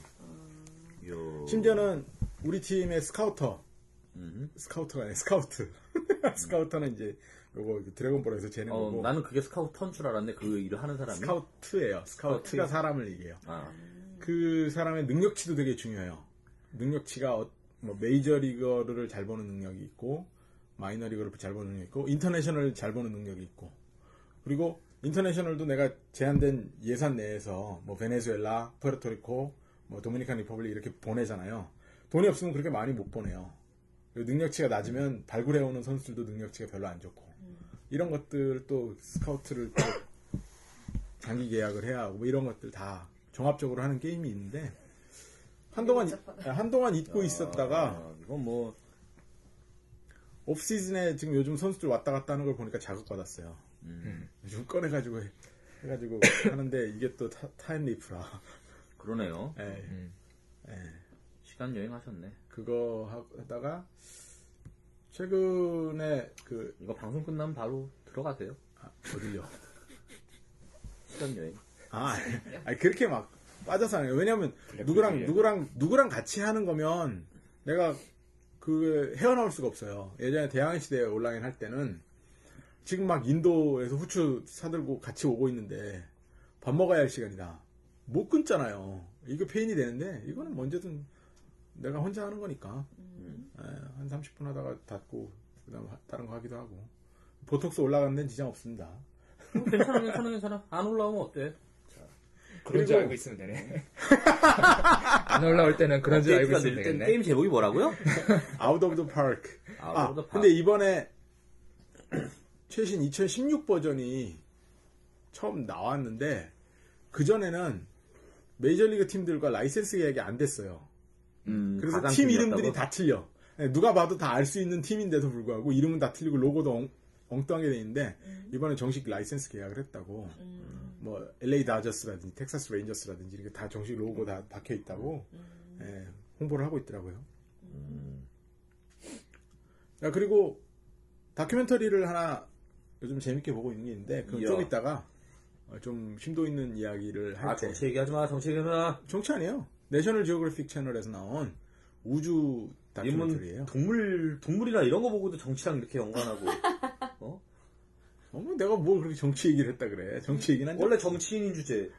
심지어는 우리 팀의 스카우터가 아니라 스카우트. 스카우터는 이제 요거 드래곤볼에서 재는 거고. 나는 그게 스카우터인 줄 알았네. 그 일을 하는 사람이. 스카우트예요. 스카우트가 사람을 얘기해요. 아. 그 사람의 능력치도 되게 중요해요. 능력치가 뭐 메이저리거를 잘 보는 능력이 있고 마이너리그를 잘 보는 능력이 있고 인터내셔널 잘 보는 능력이 있고 그리고 인터내셔널도 내가 제한된 예산 내에서 뭐 베네수엘라, 푸에르토리코, 뭐 도미니칸 리퍼블릭 이렇게 보내잖아요. 돈이 없으면 그렇게 많이 못 보내요. 그리고 능력치가 낮으면 발굴해오는 선수들도 능력치가 별로 안 좋고 이런 것들 또 스카우트를 또 장기 계약을 해야 하고 뭐 이런 것들 다 종합적으로 하는 게임이 있는데 한동안 잊고 있었다가 이건 뭐 옵시즌에 지금 요즘 선수들 왔다 갔다 하는 걸 보니까 자극받았어요. 요즘 꺼내가지고 해가지고 하는데 이게 또 타임리프라. 그러네요. 예. 시간 여행 하셨네. 그거 하다가 최근에 이거 방송 끝나면 바로 들어가세요. 어딜요? 시간 여행. 아니 그렇게 막 빠져서 하는 거예요. 왜냐면 누구랑 같이 하는 거면 내가 헤어나올 수가 없어요. 예전에 대항해시대 온라인 할 때는 지금 막 인도에서 후추 사들고 같이 오고 있는데 밥 먹어야 할 시간이다. 못 끊잖아요. 이거 페인이 되는데 이거는 언제든 내가 혼자 하는 거니까 한 30분 하다가 닫고 그다음 다른 거 하기도 하고 보톡스 올라가는 데는 지장 없습니다. 괜찮아. 안 올라오면 어때? 그런 줄 알고 있으면 되네. 안 올라올 때는 그런 줄 알고 있으면 되겠네. 게임 제목이 뭐라고요? Out of the Park. 근데 이번에 최신 2016 버전이 처음 나왔는데 그전에는 메이저리그 팀들과 라이센스 계약이 안 됐어요. 그래서 팀 이름들이 다 틀려. 누가 봐도 다 알 수 있는 팀인데도 불구하고 이름은 다 틀리고 로고도 엉뚱하게 돼 있는데 이번에 정식 라이센스 계약을 했다고. 뭐 LA 다저스라든지 텍사스 레인저스라든지 이렇게 다 정식 로고 다 박혀 있다고 홍보를 하고 있더라고요. 그리고 다큐멘터리를 하나 요즘 재밌게 보고 있는 게 있는데 그건 좀 이따가 좀 심도 있는 이야기를 할 때. 정치 얘기하지 마. 정치 얘기하지 마. 정치 아니에요. 내셔널 지오그래픽 채널에서 나온 우주 다큐멘터리예요. 동물이나 이런 거 보고도 정치랑 이렇게 연관하고. 내가 뭘 그렇게 정치 얘기를 했다 그래. 정치 얘기는 원래 정치인인 주제.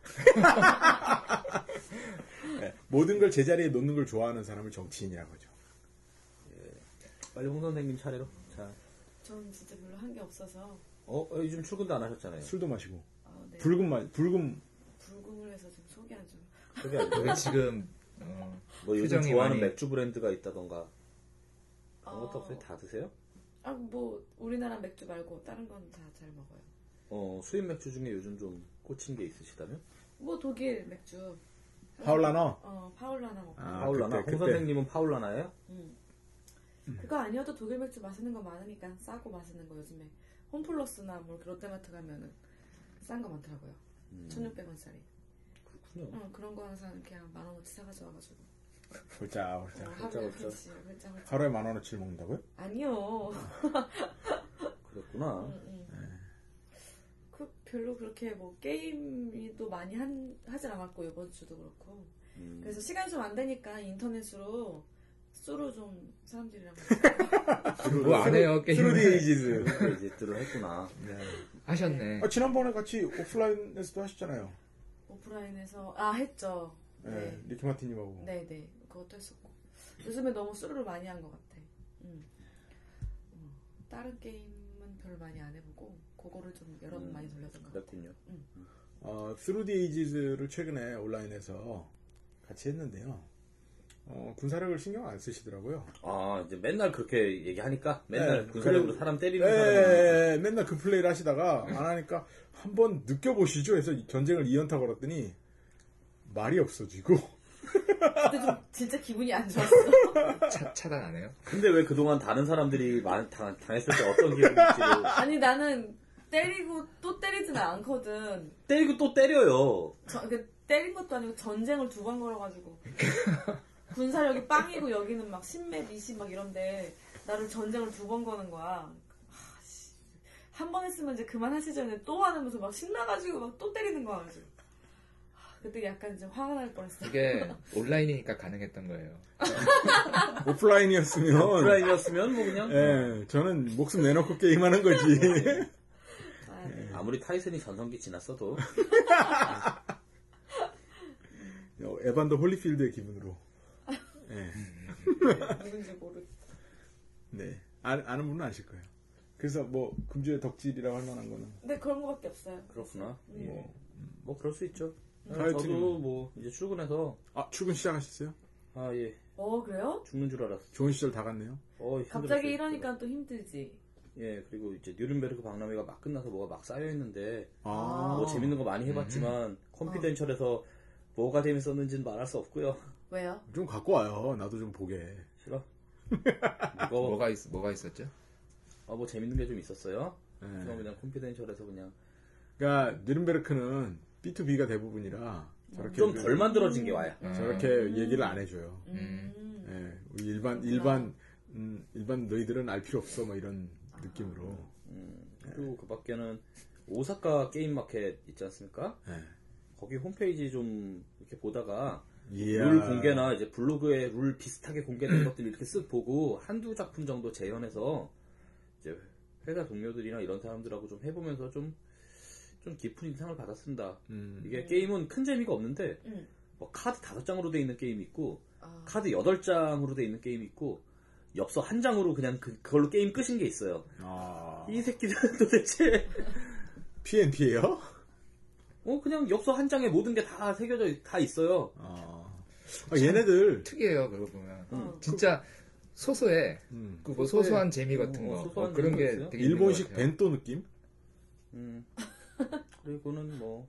네, 모든 걸 제자리에 놓는 걸 좋아하는 사람을 정치인이라고 하죠. 빨리 홍 선생님 차례로. 자. 전 진짜 별로 한 게 없어서. 요즘 출근도 안 하셨잖아요. 술도 마시고. 네. 불금을 해서 좀 소개 안 좀. 소개 안 돼. 지금 뭐 요즘 좋아하는 맥주 브랜드가 있다던가. 아무것도 다 드세요? 뭐 우리나라 맥주 말고 다른 건 다 잘 먹어요. 수입 맥주 중에 요즘 좀 꽂힌 게 있으시다면? 뭐 독일 맥주. 파울라너? 파울라나 먹고. 파울라나? 홍 선생님은 파울라나예요? 그거 아니어도 독일 맥주 맛있는 거 많으니까 싸고 맛있는 거 요즘에 홈플러스나 뭐 롯데마트 가면은 싼 거 많더라고요. 1,600원짜리. 그렇군요. 그런 거 항상 그냥 10,000원어치 사가지고 와가지고. 홀짝. 그렇지. 하루에 10,000원어치를 먹는다고요? 아니요. 그랬구나. 별로 그렇게 뭐 게임도 많이 하진 않았고 이번 주도 그렇고. 그래서 시간이 좀 안 되니까 인터넷으로 수로 좀 사람들이랑 뭐 안 해요 게임. 스루디 에이지즈. 이제들을 했구나. 하셨네. 지난번에 같이 오프라인에서도 하셨잖아요. 오프라인에서 했죠. 네. 리키 마틴님하고. 네네. 그것도 했었고. 요즘에 너무 수루를 많이 한 것 같아. 다른 게임은 별로 많이 안 해보고 그거를 좀 여러 번 많이 돌렸던 것 같아요. 그랬군요. 3D 에이지즈를 최근에 온라인에서 같이 했는데요. 군사력을 신경 안 쓰시더라고요. 이제 맨날 그렇게 얘기하니까 맨날 네, 군사력으로 사람 때리는 사람. 맨날 그 플레이를 하시다가 안 하니까 한번 느껴보시죠 해서 전쟁을 2연타 걸었더니 말이 없어지고. 근데 좀 진짜 기분이 안 좋았어. 차단 안 해요? 근데 왜 그동안 다른 사람들이 당했을 때 어떤 기분인지를. 아니 나는 때리고 또 때리지는 않거든. 때리고 또 때려요. 때린 것도 아니고 전쟁을 2번 걸어가지고 군사력이 빵이고 여기는 막 10맵, 20 막 이런데 나를 전쟁을 2번 거는 거야. 한 번 했으면 이제 그만하시죠. 근데 또 하면서 막 신나가지고 막 또 때리는 거야. 가지고. 그때 약간 이제 화가 날 뻔했어. 이게 온라인이니까 가능했던 거예요. 오프라인이었으면 뭐 그냥. 저는 목숨 내놓고 게임하는 거지. 아무리 타이슨이 전성기 지났어도. 에반더 홀리필드의 기분으로. 누군지 모르겠다. 네. 아는 분은 아실 거예요. 그래서 뭐 금주의 덕질이라고 할 만한 거는. 네, 그런 거밖에 없어요. 그렇구나. 뭐 그럴 수 있죠. 다이어트는- 저도 뭐 이제 출근해서. 출근 시작하셨어요? 예. 그래요? 죽는 줄 알았어. 좋은 시절 다 갔네요. 갑자기 이러니까 또 힘들지. 예, 그리고 이제 뉴른베르크 박람회가 막 끝나서 뭐가 막 쌓여있는데, 아. 뭐 재밌는 거 많이 해봤지만, 컴피덴셜에서 뭐가 재밌었는지는 말할 수 없고요. 왜요? 좀 갖고 와요. 나도 좀 보게. 싫어? 무거워. 뭐가 있었죠? 뭐 재밌는 게 좀 있었어요. 네. 그냥 컴피덴셜에서 그냥. 그러니까 뉴른베르크는 B2B가 대부분이라 저렇게 좀 덜 만들어진 게 와요. 저렇게 얘기를 안 해줘요. 우리 일반 너희들은 알 필요 없어 뭐 이런 느낌으로. 그리고 그 밖에는 오사카 게임 마켓 있지 않습니까? 네. 거기 홈페이지 좀 이렇게 보다가 이야. 룰 공개나 이제 블로그에 룰 비슷하게 공개된 것들 이렇게 쓱 보고 한두 작품 정도 재현해서 이제 회사 동료들이나 이런 사람들하고 좀 해보면서 좀 깊은 인상을 받았습니다. 이게 게임은 큰 재미가 없는데 뭐 카드 5장으로 돼 있는 게임이 있고 카드 8장으로 돼 있는 게임이 있고 엽서 1장으로 그냥 그걸로 게임 끝인 게 있어요. 이 새끼들은 도대체 PNP예요? 그냥 엽서 1장에 모든 게 다 새겨져 다 있어요. 얘네들 특이해요. 그거 보면 진짜 소소해. 그 뭐 소소한 재미 같은 거 소소한 그런 게 재미가 되게 일본식 있는 것 같아요. 벤또 느낌? 그리고는 뭐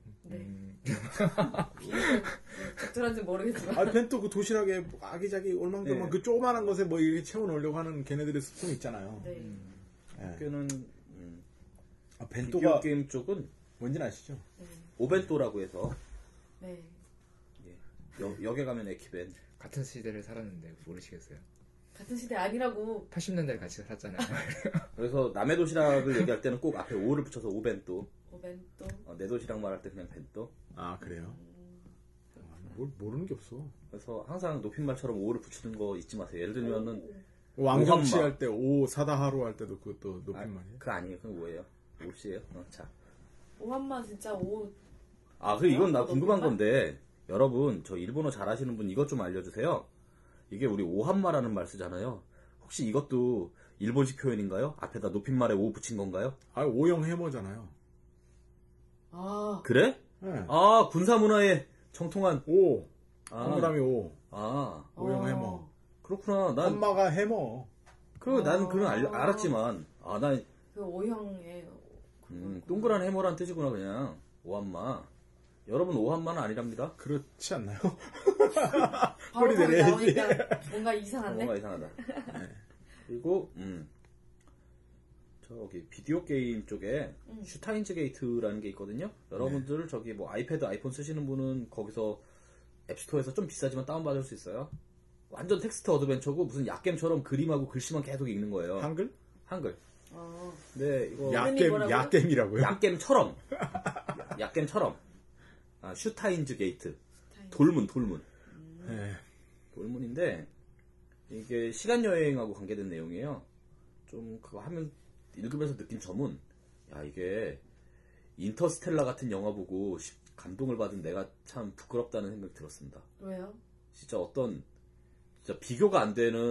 적절한지 모르겠지만. 벤또 그 도시락에 아기자기 올망졸망 그 조그만한 것에 뭐 이렇게 채워놓으려고 하는 걔네들의 습성이 있잖아요. 네. 꽤는 비디오 벤또가 게임 쪽은 뭔지는 아시죠? 오벤또라고 해서 네. 역에 가면 에키벤. 같은 시대를 살았는데 모르시겠어요? 같은 시대 아니라고. 80년대를 같이 살았잖아요. 그래서 남의 도시락을 얘기할 때는 꼭 앞에 오를 붙여서 오벤또. 오벤또. 내 도시락 말할 때 그냥 벤또. 그래요? 모르는 게 없어. 그래서 항상 높임말처럼 오를 붙이는 거 잊지 마세요. 예를 들면은 왕정치 오한마. 할 때 오 사다하루 할 때도 그것도 높임말이에요. 그거 아니에요. 그건 뭐예요? 옷이에요. 자. 오한마 진짜 오. 그 이건 나 궁금한 건데 여러분 저 일본어 잘하시는 분 이것 좀 알려주세요. 이게 우리 오한마라는 말 쓰잖아요. 혹시 이것도 일본식 표현인가요? 앞에다 높임말에 오 붙인 건가요? 오형 해머잖아요. 그래? 네. 군사문화의 정통한 오. 동그라미 오. 아 오형 해머. 그렇구나. 난 한마가 해머. 난 그건 알았지만, 난 그 O형의 동그란 해머란 뜻이구나, 그냥. 오한마. 여러분, 오한마는 아니랍니다. 그렇지 않나요? 바로 꼬리 답이 내려야지. 나오니까 뭔가 이상한데? 뭔가 이상하다. 그리고, 저기, 비디오 게임 쪽에 슈타인즈 게이트라는 게 있거든요. 여러분들, 저기, 뭐, 아이패드, 아이폰 쓰시는 분은 거기서 앱스토어에서 좀 비싸지만 다운받을 수 있어요. 완전 텍스트 어드벤처고, 무슨 약겜처럼 그림하고 글씨만 계속 읽는 거예요. 한글? 한글. 어. 네, 이거. 뭐라고요? 약겜이라고요? 약겜처럼. 약겜처럼. 슈타인즈 게이트. 돌문. 네. 돌문인데, 이게 시간여행하고 관계된 내용이에요. 좀 그거 하면, 읽으면서 느낀 점은, 야, 이게, 인터스텔라 같은 영화 보고 감동을 받은 내가 참 부끄럽다는 생각이 들었습니다. 왜요? 진짜 진짜 비교가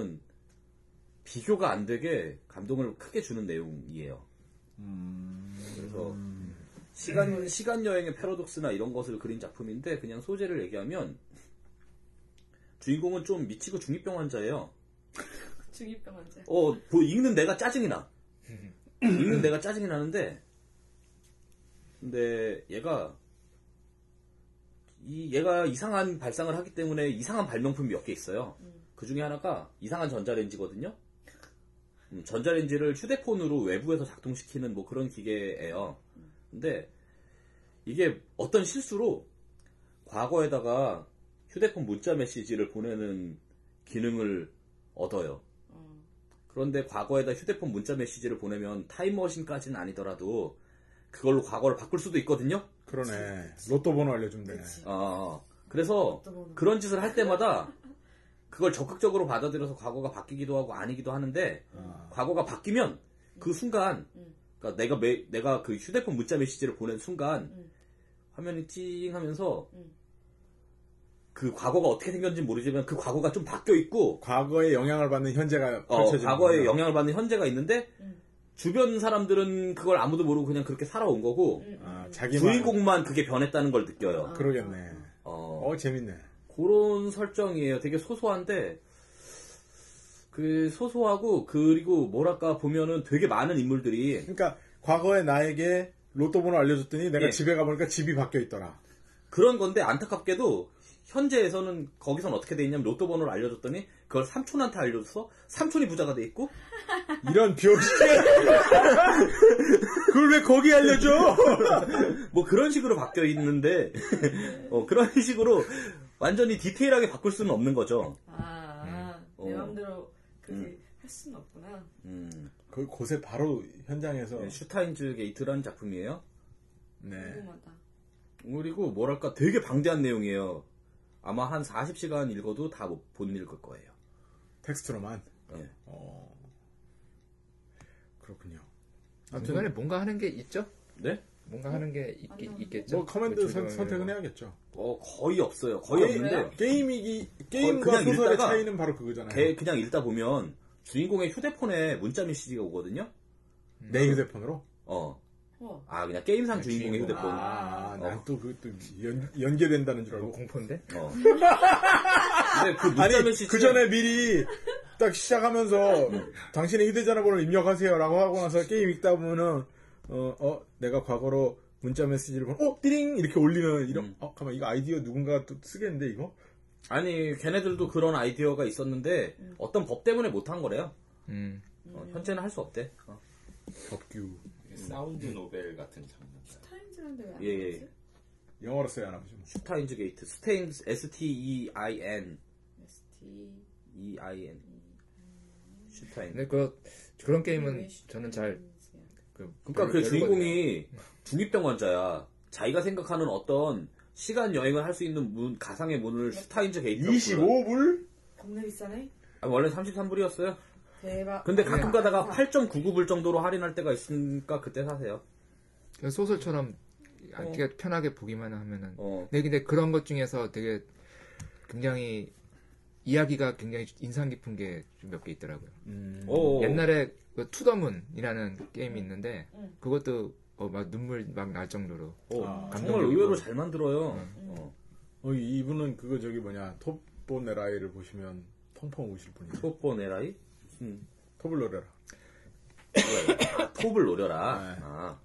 안 되게 감동을 크게 주는 내용이에요. 그래서, 시간 여행의 패러독스나 이런 것을 그린 작품인데, 그냥 소재를 얘기하면, 주인공은 좀 미치고 중이병 환자예요. 중이병 환자. 읽는 내가 짜증이 나. 읽는 내가 짜증이 나는데, 근데 얘가 이상한 발상을 하기 때문에 이상한 발명품이 몇 개 있어요. 그 중에 하나가 이상한 전자레인지거든요. 전자레인지를 휴대폰으로 외부에서 작동시키는 뭐 그런 기계예요. 근데 이게 어떤 실수로 과거에다가 휴대폰 문자 메시지를 보내는 기능을 얻어요. 그런데 과거에다 휴대폰 문자 메시지를 보내면 타임머신까지는 아니더라도 그걸로 과거를 바꿀 수도 있거든요. 그러네. 로또 번호 알려주면 되네. 그래서 그런 짓을 할 때마다 그걸 적극적으로 받아들여서 과거가 바뀌기도 하고 아니기도 하는데 과거가 바뀌면 그 순간 그러니까 내가 그 휴대폰 문자 메시지를 보낸 순간 화면이 찡 하면서 그 과거가 어떻게 생겼는지 모르지만 그 과거가 좀 바뀌어 있고 과거에 영향을 받는 현재가 펼쳐지는 과거에 영향을 받는 현재가 있는데 주변 사람들은 그걸 아무도 모르고 그냥 그렇게 살아온 거고 주인공만 그게 변했다는 걸 느껴요. 그러겠네. 재밌네. 그런 설정이에요. 되게 소소한데 그 소소하고 그리고 뭐랄까 보면은 되게 많은 인물들이 그러니까 과거에 나에게 로또 번호 알려줬더니 내가 집에 가보니까 집이 바뀌어 있더라. 그런 건데 안타깝게도 현재에서는 거기선 어떻게 돼 있냐면 로또 번호를 알려줬더니 그걸 삼촌한테 알려줘서 삼촌이 부자가 돼 있고 이런 병신 그걸 왜 거기 알려줘? 뭐 그런 식으로 바뀌어 있는데 그런 식으로 완전히 디테일하게 바꿀 수는 없는 거죠. 내 마음대로 그렇게 할 수는 없구나. 곳에 바로 현장에서 슈타인즈 게이트라는 작품이에요. 네. 궁금하다. 그리고 뭐랄까 되게 방대한 내용이에요. 아마 한 40시간 읽어도 다 못 읽을 거예요. 텍스트로만? 네. 그렇군요. 중간에 뭔가 하는 게 있죠? 네? 뭔가 하는 게 있겠죠? 뭐 커맨드 선택은 해야겠죠. 거의 없어요. 거의 없는데 게임과 소설의 차이는 바로 그거잖아요. 그냥 읽다 보면 주인공의 휴대폰에 문자 메시지가 오거든요. 내 휴대폰으로? 그냥 게임상 주인공의 휴대폰. 난 또 그것도 연계된다는 줄 알고. 공포인데? 근데 그 문자 메시지. 그 전에 미리 딱 시작하면서 당신의 휴대전화 번호를 입력하세요라고 하고 나서 게임 읽다 보면은, 내가 과거로 문자 메시지를 보면, 띠링! 이렇게 올리는, 가만, 이거 아이디어 누군가 또 쓰겠는데, 이거? 아니, 걔네들도 그런 아이디어가 있었는데, 어떤 법 때문에 못한 거래요. 현재는 할 수 없대. 법규. 사운드 노벨 같은 장면. 슈타인즈란데 왜 안 예. 나오지? 영어로 써야 하나 보죠. 슈타인즈 게이트. 스테인즈, S-T-E-I-N. S-T-E-I-N. 슈타인즈. 근데 그런 게임은 저는 잘 그러니까 그 주인공이 중이병 환자야. 자기가 생각하는 어떤 시간 여행을 할 수 있는 가상의 문을 슈타인즈 게이트라고 25불? 겁나 비싸네? 원래 33불이었어요. 대박. 근데 가끔 가다가 8.99불 정도로 할인할 때가 있으니까 그때 사세요. 소설처럼 되게 편하게 보기만 하면은. 근데 그런 것 중에서 되게 굉장히 이야기가 굉장히 인상 깊은 게 몇 개 있더라고요. 옛날에 투더문이라는 게임이 있는데 그것도 막 눈물 막 날 정도로 정말 의외로 잘 만들어요. 이분은 톱본 에라이를 보시면 펑펑 우실 분이에요. 톱본 에라이? 톱을 노려라. 톱을 노려라. 네.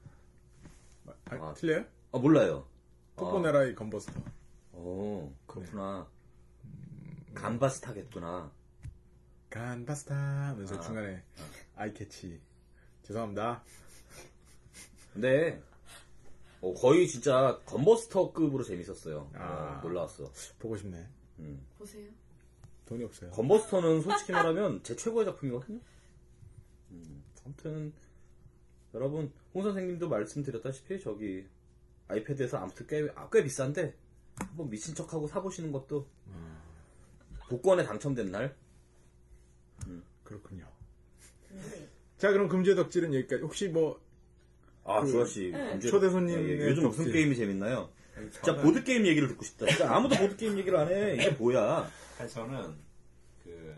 아. 틀려요? 몰라요. 톱보네라의 건버스터. 그렇구나. 간바스타겠구나. 간바스타 하면서 중간에 아이캐치. 죄송합니다. 근데 거의 진짜 건버스터급으로 재밌었어요. 놀라웠어. 보고 싶네. 보세요. 돈이 없어요. 건버스터는 솔직히 말하면 제 최고의 작품이거든요. 아무튼 여러분 홍 선생님도 말씀드렸다시피 저기 아이패드에서 아무튼 꽤 비싼데 한번 미친 척하고 사보시는 것도 복권에 당첨된 날. 그렇군요. 자, 그럼 금주의 덕질은 여기까지. 혹시 뭐 주아씨 초대 손님의 요즘 무슨 게임이 재밌나요? 진짜 보드게임 얘기를 듣고 싶다. 진짜 아무도 보드게임 얘기를 안 해. 이게 뭐야? 저는 그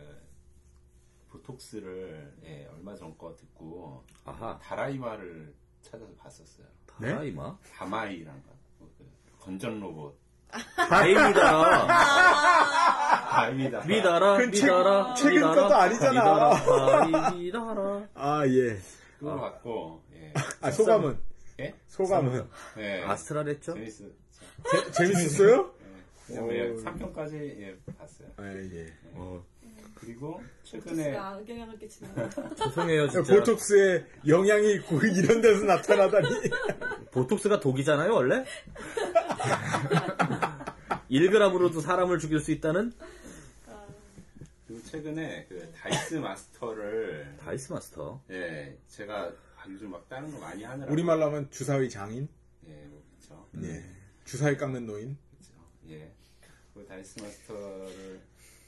보톡스를 얼마 전 거 듣고 다라이마를 찾아서 봤었어요. 다라이마? 다마이란가 건전 로봇. 다행이다. 다행이다. 미다라. 최근 것도 아니잖아. 미다라. 예. 그거 봤고, 소감은? 예? 소감은? 아스트랄했죠? 재밌었어요? 네. 3편까지 봤어요. 예. 그리고 최근에 악영향을 끼치는 죄송해요, 진짜. 보톡스에 영향이 있고 이런 데서 나타나다니. 보톡스가 독이잖아요, 원래? 1g으로도 사람을 죽일 수 있다는? 그리고 최근에 그 다이스 마스터를 다이스 마스터? 제가 요즘 막 다른 거 많이 하느라고 우리말로 하면 주사위 장인? 그렇죠. 주사위 깎는 노인? 그렇죠. 그 다이스 마스터를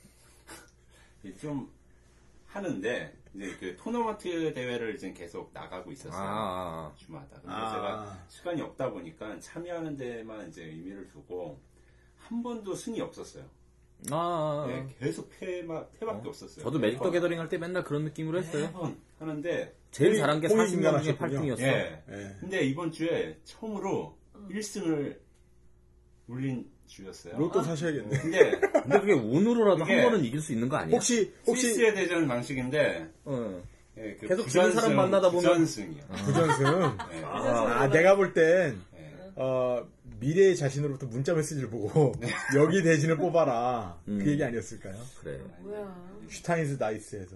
좀 하는데 이제 그 토너먼트 대회를 이제 계속 나가고 있었어요. 주마다. 근데 제가 시간이 없다 보니까 참여하는 데만 이제 의미를 두고 한 번도 승이 없었어요. 계속 패밖에 없었어요. 저도 매직 더 게더링 할 때 맨날 그런 느낌으로 했어요. 매번 하는데 제일 잘한 게 40명 중에 8등이었어. 근데 이번 주에 처음으로 1승을 올린 주였어요. 로또 사셔야겠네. 근데 그게 운으로라도 한 번은 이길 수 있는 거 아니야? 혹시 스위스의 대전 방식인데 계속 지는 사람 만나다 보면 9전승이요. 9전승? 내가 볼 땐 미래의 자신으로부터 문자 메시지를 보고 여기 대진을 뽑아라. 그 얘기 아니었을까요? 그래. 뭐야. 슈타인즈 나이스에서.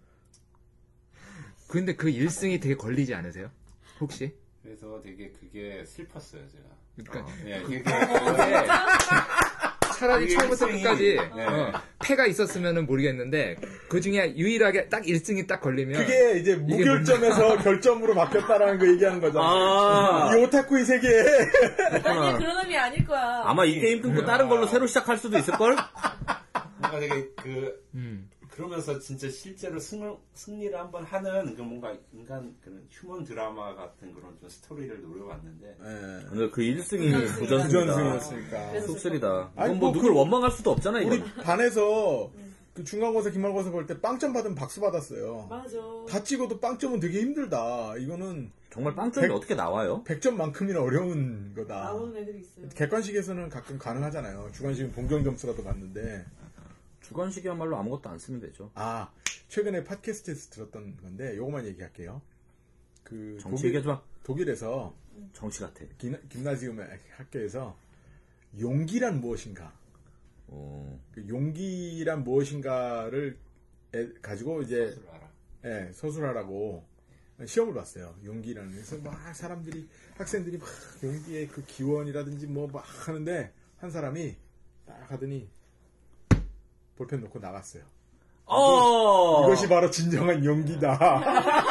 근데 그 1승이 되게 걸리지 않으세요? 혹시? 그래서 되게 그게 슬펐어요, 제가. 그러니까 차라리 처음부터 끝까지 패가 있었으면 모르겠는데 그 중에 유일하게 딱 1승이 딱 걸리면 그게 이제 무결점에서 결점으로 바뀌었다라는 거 얘기하는 거잖아. 이 오타쿠의 세계에. 아니 그런 의미 아닐 거야. 아마 이 게임 끊고 다른 걸로 새로 시작할 수도 있을걸? 뭔가 되게 그러면서 진짜 실제로 승리를 한번 하는 그 뭔가 인간 그런 휴먼 드라마 같은 그런 좀 스토리를 노려봤는데. 근데 그 1승이 9전승이었으니까. 속쓰리다. 이건 뭐 누굴 원망할 수도 없잖아, 이거. 우리 반에서 그 중간고사, 기말고사 볼 때 빵점 받으면 박수 받았어요. 맞아. 다 찍어도 빵점은 되게 힘들다. 이거는 정말 빵점이 어떻게 나와요? 100점만큼이나 어려운 거다. 나오는 애들이 있어요. 객관식에서는 가끔 가능하잖아요. 주관식은 동경 점수가 더 갔는데. 주관식이야말로 아무것도 안 쓰면 되죠. 최근에 팟캐스트에서 들었던 건데 요것만 얘기할게요. 그 정치 얘기해줘. 독일에서 정치 같아. 김나지움 학교에서 용기란 무엇인가? 그 용기란 무엇인가를 가지고 이제 서술하라고 시험을 봤어요. 용기라는. 그래서 막 학생들이 막 용기의 그 기원이라든지 뭐 막 하는데 한 사람이 딱 하더니 볼펜 놓고 나갔어요. 이것이 바로 진정한 용기다.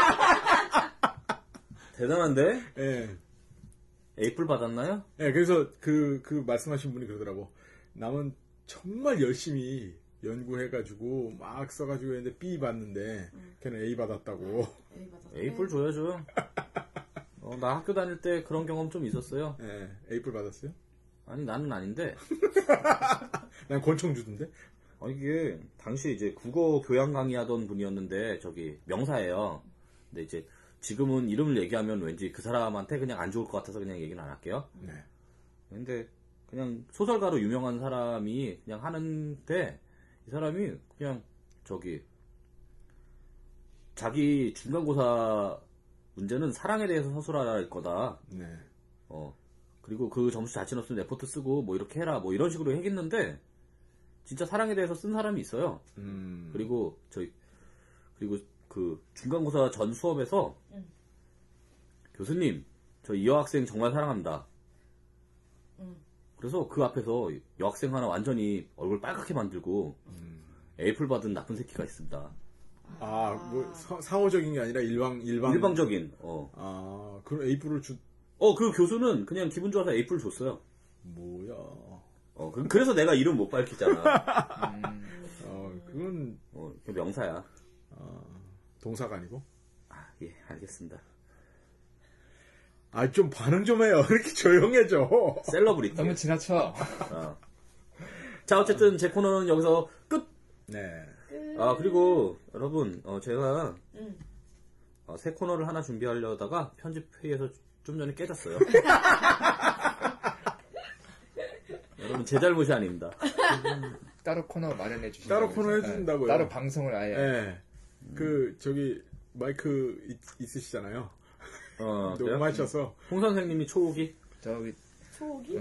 대단한데? 예. 에이플 받았나요? 예, 그래서 그 말씀하신 분이 그러더라고. 남은 정말 열심히 연구해가지고 막 써가지고 했는데 B 받는데 걔는 A 받았다고. 에이플 줘야죠. 나 학교 다닐 때 그런 경험 좀 있었어요. 예, 에이플 받았어요? 아니 나는 아닌데. 난 권총 주던데. 이게 당시 이제 국어 교양 강의하던 분이었는데 저기 명사예요. 근데 이제 지금은 이름을 얘기하면 왠지 그 사람한테 그냥 안 좋을 것 같아서 그냥 얘기는 안 할게요. 네. 근데 그냥 소설가로 유명한 사람이 그냥 하는데 이 사람이 그냥 저기 자기 중간고사 문제는 사랑에 대해서 서술하라 할 거다. 네. 그리고 그 점수 자신 없으면 레포트 쓰고 뭐 이렇게 해라 뭐 이런 식으로 했겠는데 진짜 사랑에 대해서 쓴 사람이 있어요. 그리고 그 중간고사 전 수업에서 교수님 저 이 여학생 정말 사랑합니다. 그래서 그 앞에서 여학생 하나 완전히 얼굴 빨갛게 만들고 에이플 받은 나쁜 새끼가 있습니다. 뭐 상호적인 게 아니라 일방적인. 그럼 에이플을 그 교수는 그냥 기분 좋아서 에이플 줬어요. 뭐야? 그래서 내가 이름 못 밝히잖아. 그건 명사야. 동사가 아니고? 예, 알겠습니다. 좀 반응 좀 해요. 그렇게 조용해져. 셀러브리티. 너무 지나쳐. 자, 어쨌든 제 코너는 여기서 끝! 네. 그리고 여러분, 제가 새 코너를 하나 준비하려다가 편집회의에서 좀 전에 깨졌어요. 여러분, 제 잘못이 아닙니다. 따로 코너 마련해 주시고. 따로 코너 해주신다고요? 따로 방송을 아예. 네. 마이크 있으시잖아요. 녹음하셔서. 홍 선생님이 초호기? 초호기?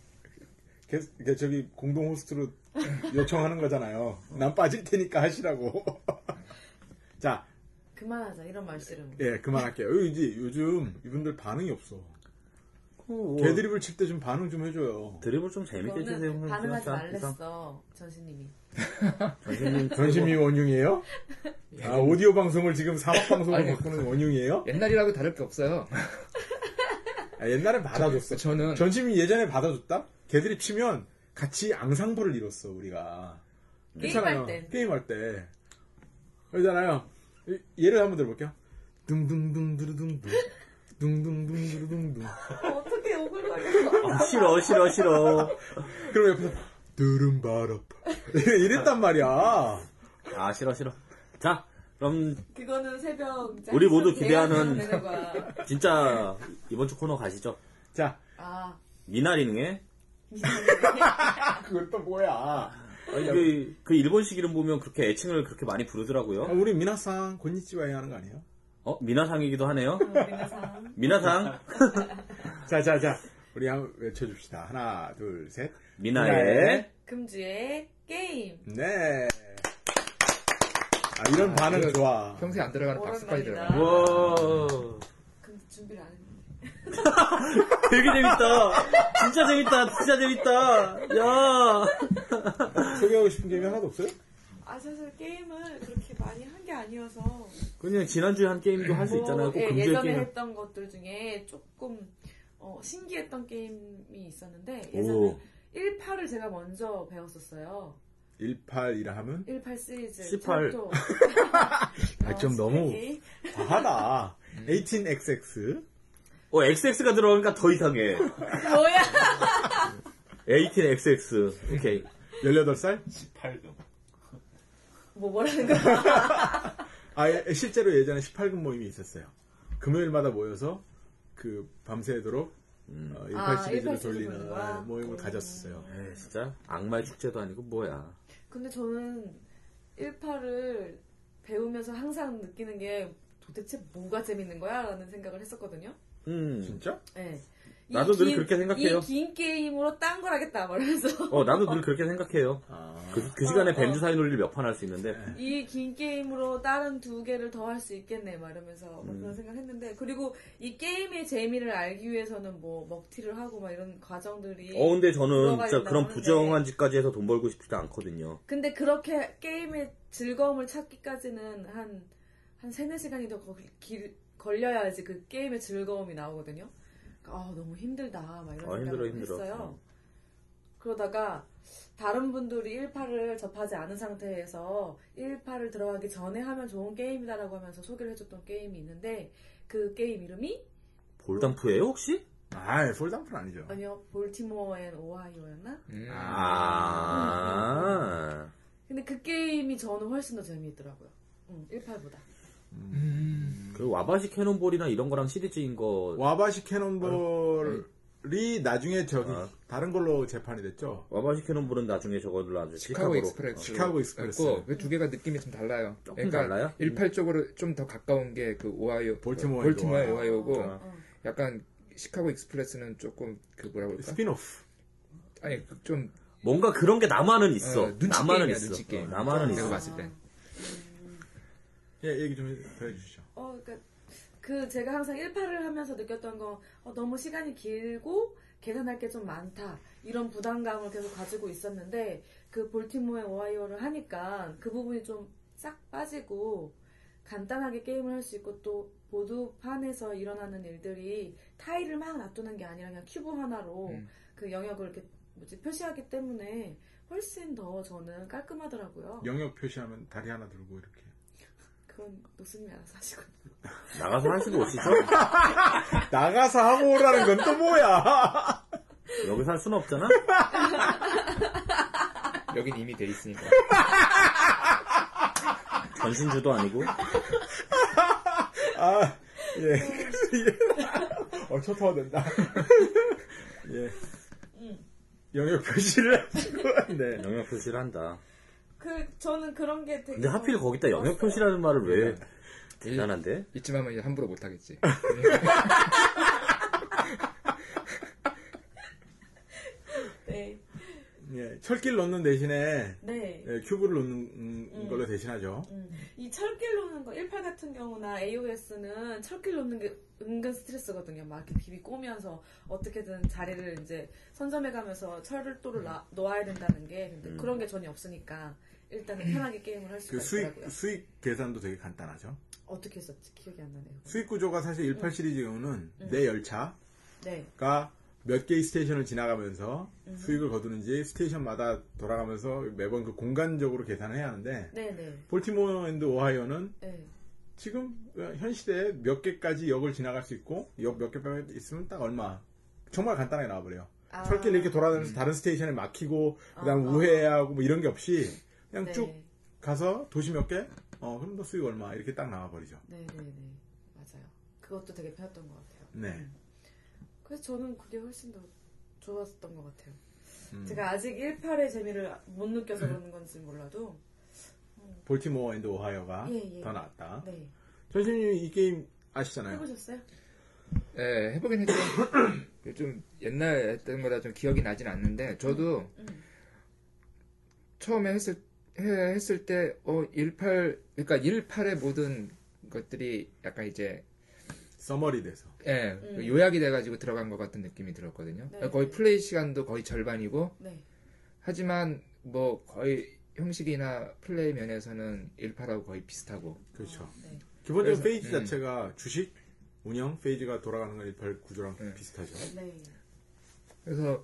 저기 공동 호스트로 요청하는 거잖아요. 난 빠질 테니까 하시라고. 자. 그만하자, 이런 말씀은. 예, 그만할게요. 이제 요즘 이분들 반응이 없어. 개드립을 칠 때 좀 반응 좀 해줘요. 드립을 좀 재밌게 치세요. 반응하지 말랬어, 전신님이. 전신님이 원흉이에요? 오디오 방송을 지금 사막 방송으로 바꾸는 원흉이에요? 옛날이라고 다를 게 없어요. 옛날엔 받아줬어. 저는 전신님이 예전에 받아줬다? 개드립 치면 같이 앙상블을 이뤘어, 우리가. 게임할 때. 게임할 때. 그러잖아요. 예를 한번 들어볼게요. 둥둥둥두루둥둥. 둥둥둥두루둥둥. 어떻게 오글거려. 싫어. 그럼 옆에서 두름바랍 이랬단 말이야. 싫어. 자, 그럼 그거는 새벽 우리 모두 기대하는 진짜 이번 주 코너 가시죠. 자, 미나리능에 그건 또 뭐야? 그 일본식 이름 보면 그렇게 애칭을 그렇게 많이 부르더라고요. 우리 미나상 곤니치와이 하는 거 아니에요? 미나상이기도 하네요. 미나상. 자. 우리 한번 외쳐줍시다. 하나, 둘, 셋. 미나의 금주의 게임. 네. 이런 반응 좋아. 평소에 안 들어가는 박수까지 오랜만이다. 들어가요. 근데 준비를 안 했는데. 되게 재밌다. 진짜 재밌다. 야. 소개하고 싶은 게임이 하나도 없어요? 사실 게임을 그렇게 많이 한 게 아니어서. 그냥 지난주에 한 게임도 할 수 있잖아요. 꼭 금주의 예전에 게임. 했던 것들 중에 조금 신기했던 게임이 있었는데 예전에 18을 제가 먼저 배웠었어요. 18이라 하면? 18 시리즈. 18. 좀 너무 과하다. 18XX. XX가 들어가니까 더 이상해. 뭐야? 18XX. 오케이. 18살? 18금. 뭐라는 거야? 실제로 예전에 18금 모임이 있었어요. 금요일마다 모여서 밤새도록 18 시리즈를 돌리는 모임을 가졌어요. 진짜 악마의 축제도 아니고 뭐야. 근데 저는 18을 배우면서 항상 느끼는 게 도대체 뭐가 재밌는 거야? 라는 생각을 했었거든요. 진짜? 네. 나도 늘 그렇게 생각해요. 이 긴 게임으로 딴 걸 하겠다 말하면서. 나도 늘 그렇게 생각해요. 그 시간에 벤주 사이 논리를 몇 판 할 수 있는데. 이 긴 게임으로 다른 2개를 더 할 수 있겠네 말하면서 그런 생각했는데, 그리고 이 게임의 재미를 알기 위해서는 뭐 먹튀를 하고 막 이런 과정들이. 근데 저는 진짜 그런 하는데, 부정한 짓까지 해서 돈 벌고 싶지 않거든요. 근데 그렇게 게임의 즐거움을 찾기까지는 한 3-4시간이 더 걸려야지 그 게임의 즐거움이 나오거든요. 너무 힘들다 막 이런 생각을 했어요. 그러다가 다른 분들이 18을 접하지 않은 상태에서 18을 들어가기 전에 하면 좋은 게임이다라고 하면서 소개를 해줬던 게임이 있는데, 그 게임 이름이 볼담프예요 혹시? 폴담프는 아니죠. 아니요, 볼티모어 앤 오하이오였나? 근데 그 게임이 저는 훨씬 더 재미있더라고요. 18보다. 그 와바시 캐논볼이나 이런 거랑 시리즈인 거. 와바시 캐논볼 나중에 저기 다른 걸로 재판이 됐죠. 와바시 캐논볼은 나중에 저거를 아주 시카고 익스프레스. 시카고 익스프레스. 그 두 개가 느낌이 좀 달라요. 조금 달라요? 18 쪽으로 좀 더 가까운 게 그 오하이오, 볼티모어 오하이오고 약간 시카고 익스프레스는 조금 그 뭐라고 할까? 스피노프. 아니 좀 뭔가 그런 게 남아는 있어. 눈치 남아는 게임이야, 있어. 눈치 게임. 남아는 내가 있어. 봤을 때. 예, 얘기 좀 더 해주시죠. 그러니까 그 제가 항상 1파를 하면서 느꼈던 건 너무 시간이 길고 계산할 게 좀 많다 이런 부담감을 계속 가지고 있었는데 그 볼티모어의 오하이오를 하니까 그 부분이 좀 싹 빠지고 간단하게 게임을 할 수 있고 또 보드판에서 일어나는 일들이 타일을 막 놔두는 게 아니라 그냥 큐브 하나로 그 영역을 이렇게 표시하기 때문에 훨씬 더 저는 깔끔하더라고요. 영역 표시하면 다리 하나 들고 이렇게. 그건 노스님이 알아서 하시고. 나가서 하시고 오시죠? 나가서 하고 오라는 건 또 뭐야? 여기서 할 수는 없잖아? 여긴 이미 돼 있으니까. 전신주도 아니고. 예. 초토화 된다. 예. 영역 표시를 하시고, 네. 영역 표시를 한다. 저는 그런 게 되게. 근데 하필 거기다 영역 표시라는 말을 왜. 대단한데? 이쯤 하면 이제 함부로 못 하겠지. 네. 예, 철길 놓는 대신에 네. 예, 큐브를 놓는 걸로 대신하죠. 이 철길 놓는 거 1파 같은 경우나 AOS는 철길 놓는 게 은근 스트레스거든요. 막 이렇게 비비 꼬면서 어떻게든 자리를 이제 선점해가면서 철도를 놓아야 된다는 게 근데 그런 게 전혀 없으니까 일단은 편하게 게임을 할 수가 있더라고요. 수익 계산도 되게 간단하죠. 어떻게 했었지? 기억이 안 나네요. 수익 구조가 사실 18 시리즈 경우는 내 열차가 네. 몇 개의 스테이션을 지나가면서 수익을 거두는지 스테이션마다 돌아가면서 매번 그 공간적으로 계산을 해야 하는데 네네. 볼티모어 앤드 오하이오는 네. 지금 현 시대에 몇 개까지 역을 지나갈 수 있고 역 몇 개까지 있으면 딱 얼마 정말 간단하게 나와버려요. 철길 이렇게 돌아다니면서 다른 스테이션에 막히고 그다음 우회하고 뭐 이런 게 없이 그냥 네. 쭉 가서 도시 몇 개? 그럼 너 수익 얼마 이렇게 딱 나와버리죠. 네네네. 맞아요. 그것도 되게 편했던 것 같아요. 네. 그래서 저는 그게 훨씬 더 좋았던 것 같아요. 제가 아직 1팔의 재미를 못 느껴서 그러는 건지 몰라도. 볼티모어 앤드 오하이오가 예. 더 나았다. 네. 전신님 이 게임 아시잖아요. 해보셨어요? 네, 해보긴 했죠. 좀 옛날 했던 거라 좀 기억이 나진 않는데 저도 처음에 했을 때 18 그러니까 18의 모든 것들이 약간 이제 서머리 돼서. 예, 요약이 돼가지고 들어간 것 같은 느낌이 들었거든요. 네. 거의 플레이 시간도 거의 절반이고, 네. 하지만 뭐 거의 형식이나 플레이 면에서는 18하고 거의 비슷하고. 그렇죠. 네. 기본적으로 그래서, 페이지 자체가 주식, 운영, 페이지가 돌아가는 건 18 구조랑 비슷하죠. 네. 그래서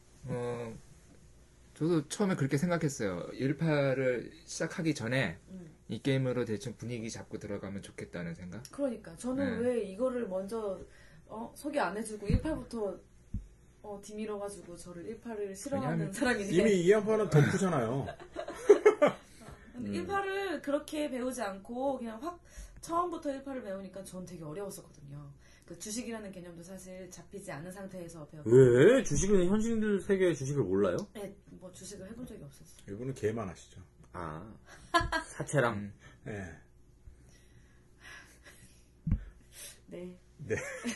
저도 처음에 그렇게 생각했어요. 18을 시작하기 전에 이 게임으로 대충 분위기 잡고 들어가면 좋겠다는 생각. 그러니까 저는 네. 왜 이거를 먼저 소개 안 해주고 1팔부터 뒤밀어가지고 저를 1팔을 싫어하는 왜냐하면 사람인데 이미 이 한판은 덕후잖아요. 근데 1팔을 그렇게 배우지 않고 그냥 확 처음부터 1팔을 배우니까 전 되게 어려웠었거든요. 그 주식이라는 개념도 사실 잡히지 않은 상태에서 배웠고 왜? 주식은 현실들 세계의 주식을 몰라요? 네, 뭐 주식을 해본 적이 없었어요. 이분은 개만 하시죠. 아, 사채랑. 네. 네. 네.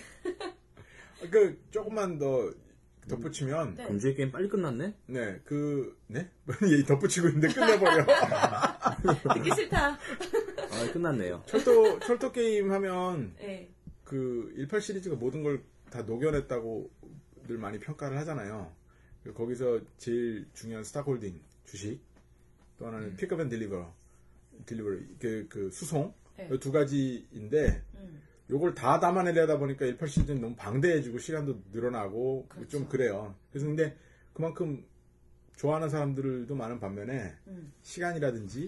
조금만 더 덧붙이면, 네. 금주의 게임 빨리 끝났네? 네, 얘 덧붙이고 있는데 끝내버려. 듣기 싫다. 아, 끝났네요. 철도 게임 하면, 네. 18 시리즈가 모든 걸 다 녹여냈다고 늘 많이 평가를 하잖아요. 거기서 제일 중요한 스탁홀딩, 주식, 또 하나는 픽업 앤 딜리버리, 그 수송, 네. 이 두 가지인데, 요걸 다 담아내려다 보니까 18 시즌 너무 방대해지고 시간도 늘어나고 그렇죠. 좀 그래요. 그래서 근데 그만큼 좋아하는 사람들도 많은 반면에 시간이라든지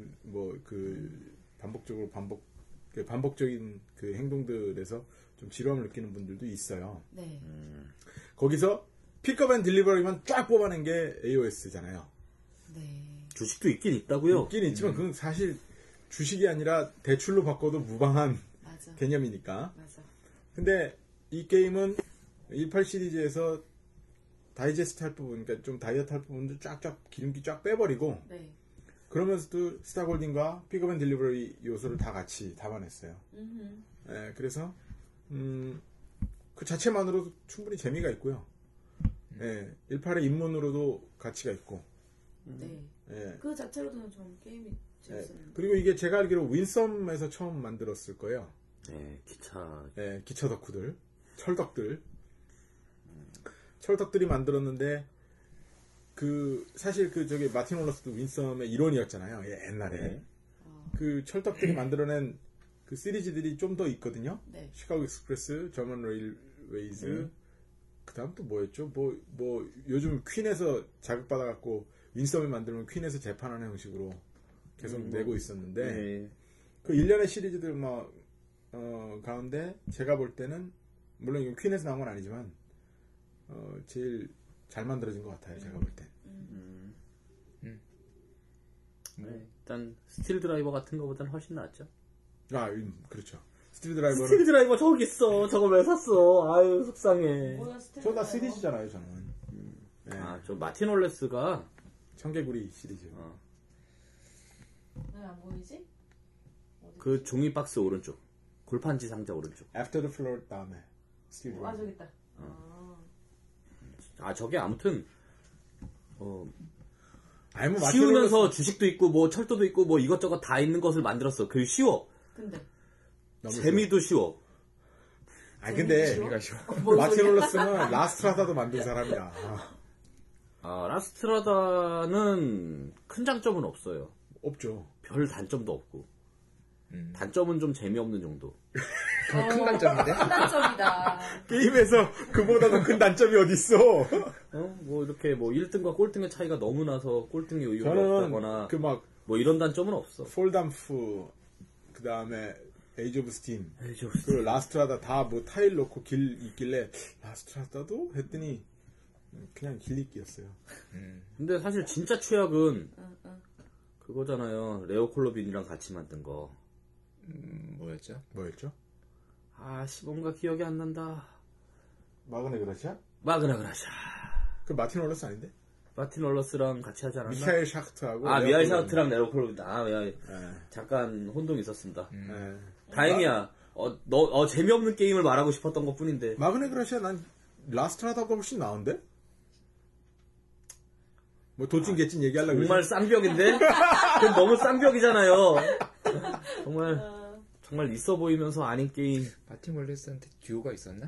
반복적인 그 행동들에서 좀 지루함을 느끼는 분들도 있어요. 네. 거기서 픽업 앤 딜리버리만 쫙 뽑아낸 게 AOS잖아요. 네. 주식도 있긴 있다고요? 있긴 있지만 그건 사실 주식이 아니라 대출로 바꿔도 무방한 맞아. 개념이니까. 맞아. 근데 이 게임은 18 시리즈에서 다이제스트 할 부분, 그러니까 좀 다이어트 할 부분도 쫙쫙 기름기 쫙 빼버리고 네. 그러면서도 스타골딩과 픽업 앤 딜리버리 요소를 다 같이 담아냈어요. 예, 그래서 그 자체만으로도 충분히 재미가 있고요. 예, 18의 입문으로도 가치가 있고. 네. 예. 그 자체로도 좀 게임이 예. 재밌었는데. 그리고 이게 제가 알기로 윈썸에서 처음 만들었을 거예요. 네, 기차. 예, 기차 덕후들, 철덕들이 만들었는데 사실 저기 마틴 월러스도 윈썸의 일원이었잖아요. 예, 옛날에. 네. 그 철덕들이 만들어낸 그 시리즈들이 좀 더 있거든요. 네. 시카고 익스프레스, 저먼 레일웨이즈, 그다음 또 뭐였죠? 뭐 요즘 퀸에서 자극받아갖고 윈썸을 만들면 퀸에서 재판하는 형식으로 계속 내고 있었는데 네. 그 일련의 시리즈들 가운데 제가 볼 때는 물론 이건 퀸에서 나온 건 아니지만 제일 잘 만들어진 것 같아요. 제가 볼 때. 네, 일단 스틸 드라이버 같은 거보다는 훨씬 낫죠. 그렇죠. 스틸 드라이버는 스틸 드라이버 저기 있어. 저걸 왜 샀어? 아유 속상해. 뭐야, 스탠드 저 다 드라이버? 시리즈잖아요. 저는. 네. 저 마틴 월레스가 청개구리 시리즈. 왜 안 보이지? 그 종이 박스 오른쪽, 골판지 상자 오른쪽. After the Floor 다음에 스틸 드라이버. 아, 저기 있다. 저게 아무튼 아니 뭐 쉬우면서 주식도 있고 뭐 철도도 있고 뭐 이것저것 다 있는 것을 만들었어. 그게 쉬워. 근데. 재미도 쉬워. 아니 근데 재미가 쉬워. 마틴 롤러스는 라스트라다도 만든 사람이야. 라스트라다는 큰 장점은 없어요. 없죠. 별 단점도 없고. 단점은 좀 재미없는 정도. 큰 단점인데? 큰 단점이다. 게임에서 그보다 더 큰 단점이 어딨어. 뭐 이렇게 뭐 1등과 꼴등의 차이가 너무 나서 꼴등의 의욕이 없다거나 저는 뭐 이런 단점은 없어. 폴담프 그 다음에 에이지 오브 스팀 에이지 오브 그리고 라스트라다 다 뭐 타일 놓고 길 있길래 라스트라다도 했더니 그냥 길 있기였어요. 근데 사실 진짜 최악은 그거잖아요. 레오 콜로빈이랑 같이 만든 거. 뭐였죠? 뭐였죠? 뭔가 기억이 안 난다. 마그네 그라시아? 마그나 그라샤. 그 마틴 월러스 아닌데? 마틴 월러스랑 같이 하지 않았나? 미카엘 샤흐트하고 미하일 샤흐트랑 레오 콜로빈. 네. 잠깐 혼동이 있었습니다. 네. 다행이야. 재미없는 게임을 말하고 싶었던 것 뿐인데. 마그네 그라시아 난 라스트라다가 훨씬 나은데? 뭐 도찐 개찐 얘기하려고 정말 쌍벽인데? 그건 너무 쌍벽이잖아요. 정말 있어 보이면서 아닌 게임. 마틴 월레스한테 듀오가 있었나?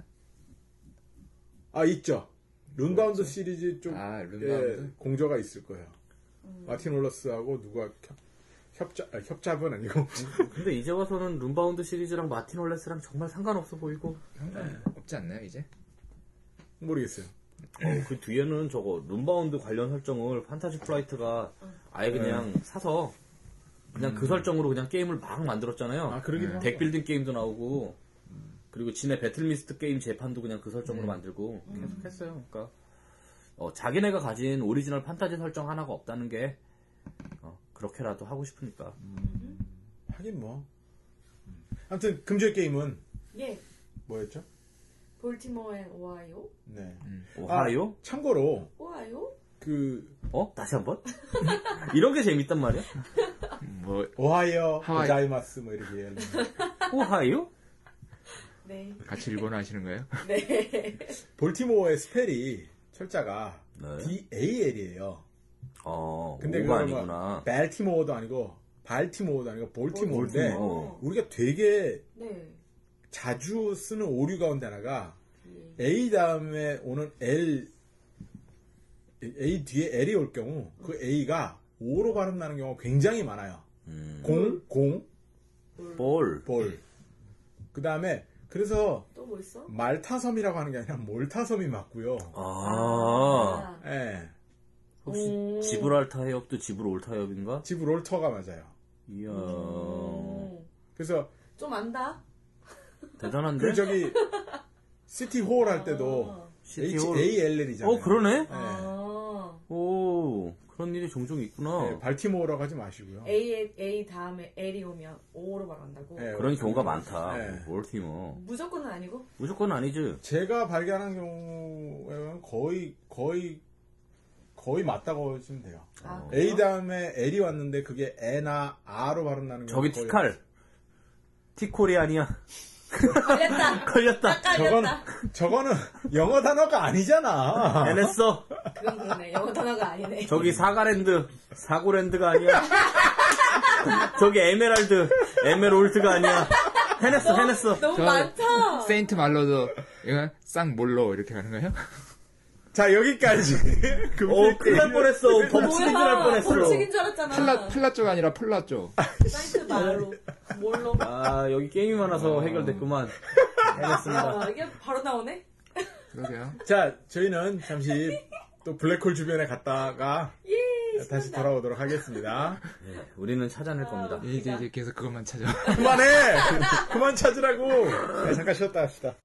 있죠. 룬바운드 시리즈 쪽 룬바운드? 공저가 있을 거예요. 마틴 월러스하고 누가 협잡은 아니고. 근데 이제 와서는 룬바운드 시리즈랑 마틴 월레스랑 정말 상관없어 보이고. 없지 않나요 이제? 모르겠어요. 그 뒤에는 저거 룬바운드 관련 설정을 판타지 플라이트가 아예 그냥 사서 그냥 그 설정으로 그냥 게임을 막 만들었잖아요. 그러긴 하죠. 덱빌딩 게임도 나오고 그리고 진의 배틀미스트 게임 재판도 그냥 그 설정으로 만들고 계속 했어요. 그러니까 자기네가 가진 오리지널 판타지 설정 하나가 없다는 게 그렇게라도 하고 싶으니까. 하긴 뭐. 아무튼 금주의 게임은 예. 뭐였죠? 볼티모어 앤 오하이오? 네. 오하이오? 참고로 오하이오? 다시 한번? 이런 게 재밌단 말이야? 오하이오, 하와이. 고자이마스 뭐 이렇게 얘기하는. 오하이오? 네. 같이 일본어 하시는 거예요? 네. 볼티모어의 스펠이 철자가 네. DAL이에요. 근데 오가 그거 아니구나. 발티모어도 아니고 발티모어도 아니고 볼티모어인데 볼티모어. 우리가 되게 네. 자주 쓰는 오류 가운데 하나가 A 다음에 오는 A 뒤에 L이 올 경우 그 A가 O로 발음 나는 경우가 굉장히 많아요. 볼. 그 다음에 그래서 또 뭐 있어? 말타섬이라고 하는 게 아니라 몰타섬이 맞고요. 예. 혹시 지브랄타 해협도 지브롤타 해협인가? 지브롤터가 맞아요. 이야. 그래서 좀 안다. 대단한데? 저기 시티홀 할 때도 시티홀. HALL이잖아요. 그러네? 예. 오, 그런 일이 종종 있구나. 네, 발티모어라고 하지 마시고요. A 다음에 L이 오면 O로 말한다고. 네, 그런 경우가 많다. 네. 볼티모. 무조건은 아니고. 무조건 아니지. 제가 발견한 경우에는 거의 맞다고 하시면 돼요. 아, A 다음에 L이 왔는데 그게 N나 R로 발음나는 저기 거의 티칼. 티코리안이야. 걸렸다. 걸렸다. 저거는 영어 단어가 아니잖아. 해냈어. 그건 그러네. 영어 단어가 아니네. 저기 사가랜드. 사고랜드가 아니야. 저기 에메랄드가 아니야. 해냈어. 너무 많다. 세인트 말로도 이거 쌍몰로 이렇게 가는 거예요? 자, 여기까지. 큰일 날 뻔했어. 범칙인 줄 알 뻔했어. 범칙인 줄 알았잖아. 플라 쪽 아니라 폴라 쪽. 사이트 말로. 뭘로. 아, 여기 게임이 많아서 해결됐구만. 해냈습니다. 아, 이게 바로 나오네? 그러게요. 자, 저희는 잠시 또 블랙홀 주변에 갔다가 다시 돌아오도록 하겠습니다. 네, 우리는 찾아낼 겁니다. 이제 계속 그것만 찾아. 그만해! 그만 찾으라고! 네, 잠깐 쉬었다 합시다.